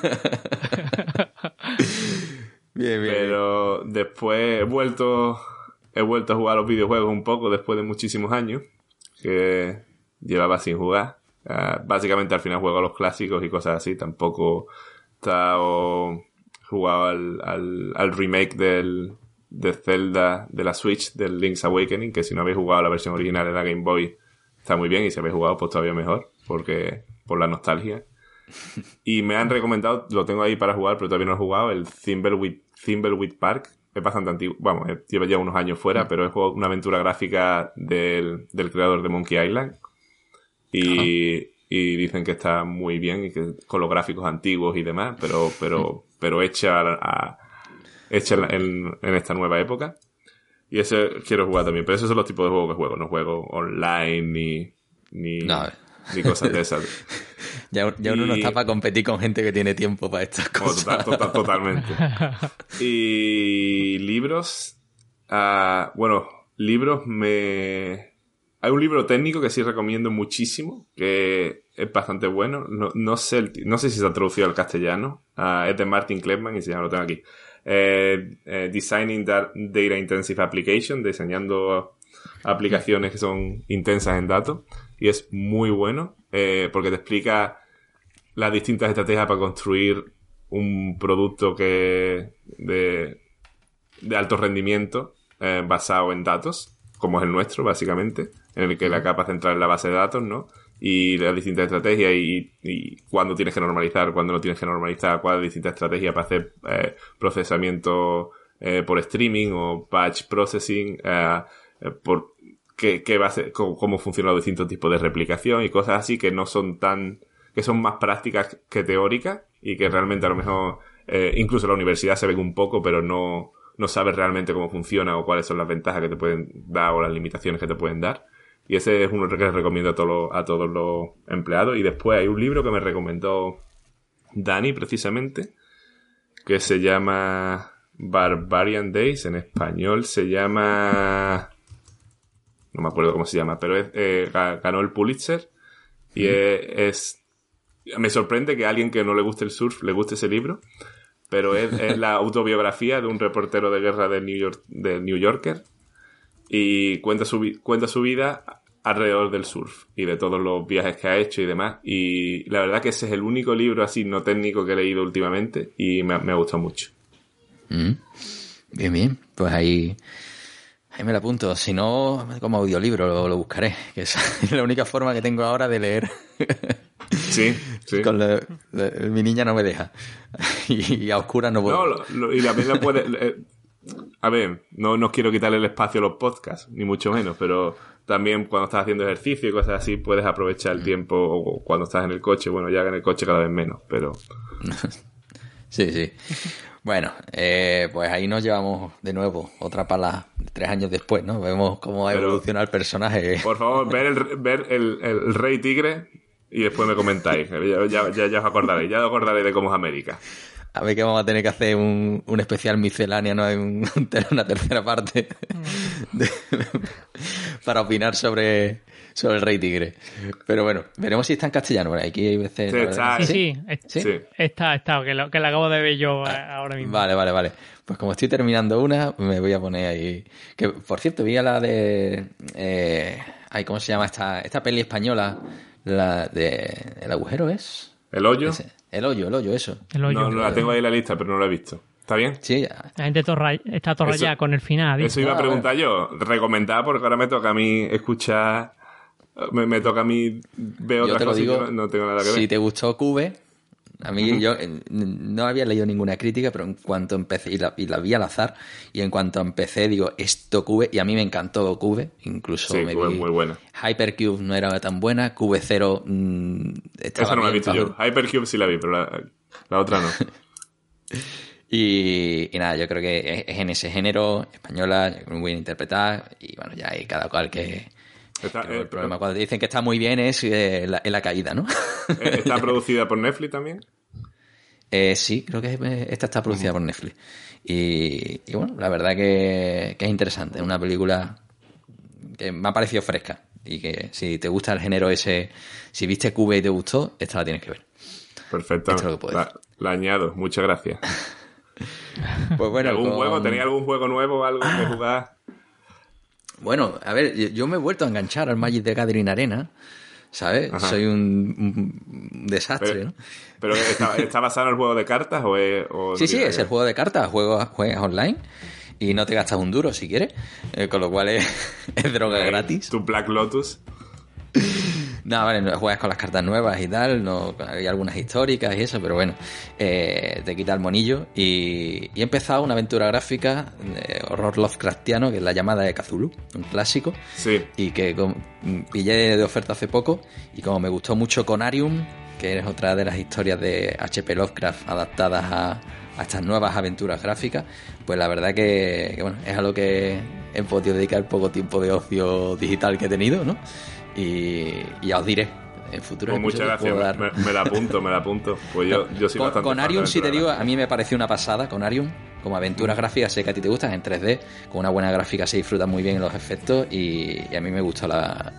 Speaker 2: Bien.
Speaker 4: Pero después he vuelto a jugar a los videojuegos un poco después de muchísimos años que llevaba sin jugar. Básicamente al final juego a los clásicos y cosas así. Tampoco he jugado al remake de Zelda de la Switch, del Link's Awakening, que si no habéis jugado la versión original de la Game Boy está muy bien, y si habéis jugado pues todavía mejor, porque por la nostalgia. Y me han recomendado, lo tengo ahí para jugar, pero todavía no he jugado, el Thimbleweed Park. Es bastante antiguo, vamos, lleva ya unos años fuera, pero es una aventura gráfica del creador de Monkey Island. Y dicen que está muy bien, y que con los gráficos antiguos y demás, pero hecha en esta nueva época. Y ese quiero jugar también, pero esos son los tipos de juegos que juego. No juego online ni cosas de esas.
Speaker 2: Ya uno no está para competir con gente que tiene tiempo para estas cosas.
Speaker 4: Totalmente. Y Y libros... libros Hay un libro técnico que sí recomiendo muchísimo, que es bastante bueno. No sé si se ha traducido al castellano. Es de Martin Kleppmann y se llama, lo tengo aquí. Designing Data Intensive Application, diseñando aplicaciones que son intensas en datos. Y es muy bueno, porque te explica las distintas estrategias para construir un producto de alto rendimiento basado en datos, como es el nuestro, básicamente, en el que la capa central es la base de datos, ¿no? Y las distintas estrategias y cuándo tienes que normalizar, cuándo no tienes que normalizar, cuáles distintas estrategias para hacer procesamiento por streaming o batch processing, por qué va a ser, cómo funcionan los distintos tipos de replicación y cosas así que no son que son más prácticas que teóricas y que realmente a lo mejor incluso la universidad se ven un poco, pero no sabes realmente cómo funciona o cuáles son las ventajas que te pueden dar o las limitaciones que te pueden dar. Y ese es uno que recomiendo a todos los empleados. Y después hay un libro que me recomendó Dani, precisamente, que se llama Barbarian Days. En español se llama... No me acuerdo cómo se llama, pero ganó el Pulitzer. Y me sorprende que a alguien que no le guste el surf le guste ese libro. Pero es la autobiografía de un reportero de guerra del New Yorker. Y cuenta su vida alrededor del surf y de todos los viajes que ha hecho y demás. Y la verdad que ese es el único libro así no técnico que he leído últimamente y me ha gustado mucho.
Speaker 2: Bien, bien. Pues ahí me lo apunto. Si no, como audiolibro lo buscaré, que es la única forma que tengo ahora de leer.
Speaker 4: Sí.
Speaker 2: Mi niña no me deja. Y a oscuras no puedo.
Speaker 4: No, y también la puede... a ver, no quiero quitarle el espacio a los podcasts, ni mucho menos, pero también cuando estás haciendo ejercicio y cosas así, puedes aprovechar el tiempo, o cuando estás en el coche, bueno, ya en el coche cada vez menos, pero...
Speaker 2: Sí. Bueno, pues ahí nos llevamos de nuevo, otra pala 3 años después, ¿no? Vemos cómo ha evolucionado el personaje.
Speaker 4: Por favor, ver el Rey Tigre y después me comentáis. Ya os acordaréis, de cómo es América.
Speaker 2: A ver que vamos a tener que hacer un especial miscelánea, ¿no? Una tercera parte para opinar sobre el Rey Tigre. Pero bueno, veremos si está en castellano. Bueno, aquí hay veces...
Speaker 3: Sí, está, que lo acabo de ver yo ahora mismo.
Speaker 2: Vale. Pues como estoy terminando una, me voy a poner ahí... Que, por cierto, vi a la de... ¿cómo se llama esta peli española? La de... ¿El agujero es?
Speaker 4: ¿El hoyo?
Speaker 2: El hoyo, eso.
Speaker 4: No la tengo ahí en la lista, pero no la he visto. ¿Está bien?
Speaker 2: Sí.
Speaker 3: La gente está torra ya con el final.
Speaker 4: Eso iba a preguntar yo. Recomendar, porque ahora me toca a mí escuchar... Me toca a mí ver otras cosas y yo no tengo nada que ver.
Speaker 2: Si te gustó Cube... A mí yo no había leído ninguna crítica, pero en cuanto empecé, y la vi al azar, y en cuanto empecé digo, esto Cube, y a mí me encantó Cube, incluso
Speaker 4: sí, Cube es muy buena.
Speaker 2: Hypercube no era tan buena, Cube 0 estaba...
Speaker 4: Esa no la he visto yo, Hypercube sí la vi, pero la otra no.
Speaker 2: Y nada, yo creo que es en ese género, española, muy bien interpretada, y bueno, ya hay cada cual que... el problema cuando te dicen que está muy bien es la caída, ¿no?
Speaker 4: ¿Está producida por Netflix también?
Speaker 2: Sí, creo que esta está producida por Netflix. Y bueno, la verdad que es interesante. Es una película que me ha parecido fresca. Y que si te gusta el género ese, si viste Cube y te gustó, esta la tienes que ver.
Speaker 4: Perfecto.
Speaker 2: Esto es lo que puedes.
Speaker 4: La añado. Muchas gracias.
Speaker 2: Pues bueno,
Speaker 4: ¿Tenía algún juego nuevo, algo que jugar?
Speaker 2: Bueno, a ver, yo me he vuelto a enganchar al Magic the Gathering Arena, ¿sabes? Ajá. Soy un desastre, ¿no?
Speaker 4: ¿Pero está basado en el juego de cartas o
Speaker 2: Sí, es el juego de cartas, juegas online y no te gastas un duro si quieres, con lo cual es droga gratis.
Speaker 4: Tu Black Lotus.
Speaker 2: No, vale, juegas con las cartas nuevas y tal, no, hay algunas históricas y eso, pero bueno, te quita el monillo y he empezado una aventura gráfica de horror Lovecraftiano, que es La llamada de Cthulhu, un clásico,
Speaker 4: sí.
Speaker 2: Y que pillé de oferta hace poco, y como me gustó mucho Conarium, que es otra de las historias de H.P. Lovecraft adaptadas a estas nuevas aventuras gráficas, pues la verdad que bueno, es a lo que he podido dedicar el poco tiempo de ocio digital que he tenido, ¿no? Y ya os diré en futuros
Speaker 4: pues muchas
Speaker 2: episodios
Speaker 4: gracias, me la apunto. Pues yo soy bastante
Speaker 2: con Arium, si te digo, a mí me pareció una pasada con Arium. Como aventuras gráficas, sé que a ti te gustan en 3D, con una buena gráfica se disfrutan muy bien los efectos y a mí me gustó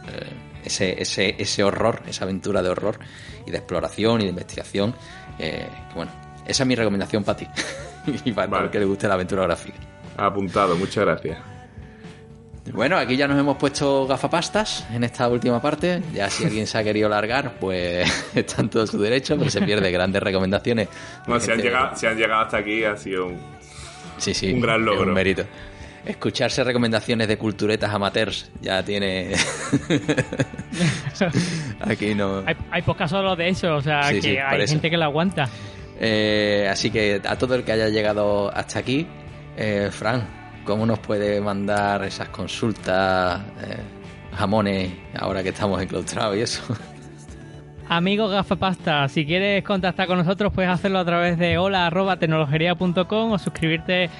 Speaker 2: ese horror, esa aventura de horror y de exploración y de investigación. Bueno, esa es mi recomendación para ti y para todo el que le guste la aventura gráfica.
Speaker 4: Apuntado, muchas gracias.
Speaker 2: Bueno, aquí ya nos hemos puesto gafapastas en esta última parte. Ya si alguien se ha querido largar, pues está en todo su derecho, pero se pierde grandes recomendaciones.
Speaker 4: Bueno, si han llegado hasta aquí ha sido un gran logro.
Speaker 2: Un mérito. Escucharse recomendaciones de culturetas amateurs ya tiene... Aquí no...
Speaker 3: Hay podcast solo de eso, o sea, sí, que hay gente que lo aguanta.
Speaker 2: Así que a todo el que haya llegado hasta aquí, Fran, ¿cómo nos puede mandar esas consultas, jamones, ahora que estamos enclaustrados y eso?
Speaker 3: Amigos gafapasta, si quieres contactar con nosotros puedes hacerlo a través de hola@tecnologería.com o suscribirte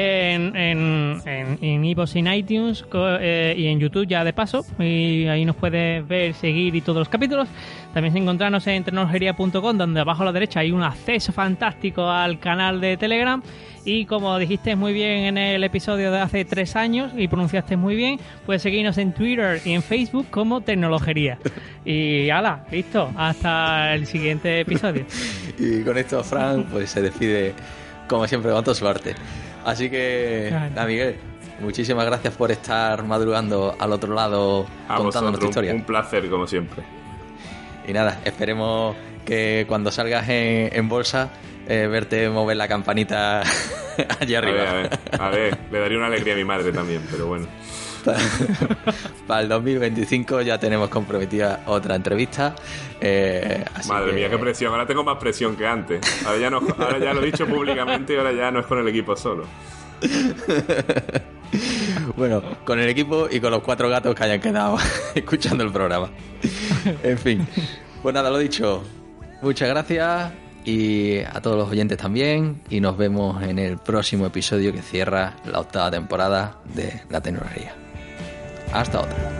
Speaker 3: en iVoox y en iTunes y en YouTube ya de paso, y ahí nos puedes ver, seguir y todos los capítulos. También encontrarnos en tecnologería.com, donde abajo a la derecha hay un acceso fantástico al canal de Telegram. Y como dijiste muy bien en el episodio de hace 3 años y pronunciaste muy bien, puedes seguirnos en Twitter y en Facebook como Tecnologería. Y hala, listo, hasta el siguiente episodio.
Speaker 2: Y con esto Fran pues se despide como siempre con toda su arte. Así que, Miguel, muchísimas gracias por estar madrugando al otro lado contándonos tu historia.
Speaker 4: Un placer como siempre.
Speaker 2: Y nada, esperemos que cuando salgas en bolsa verte mover la campanita allí arriba.
Speaker 4: A ver, le daría una alegría a mi madre también, pero bueno.
Speaker 2: Para el 2025 ya tenemos comprometida otra entrevista.
Speaker 4: Madre mía, qué presión. Ahora tengo más presión que antes. Ahora ya lo he dicho públicamente y ahora ya no es con el equipo solo.
Speaker 2: Bueno, con el equipo y con los 4 gatos que hayan quedado escuchando el programa. En fin, pues nada, lo dicho. Muchas gracias. Y a todos los oyentes también, y nos vemos en el próximo episodio que cierra la 8ª temporada de La Tecnología. Hasta otra.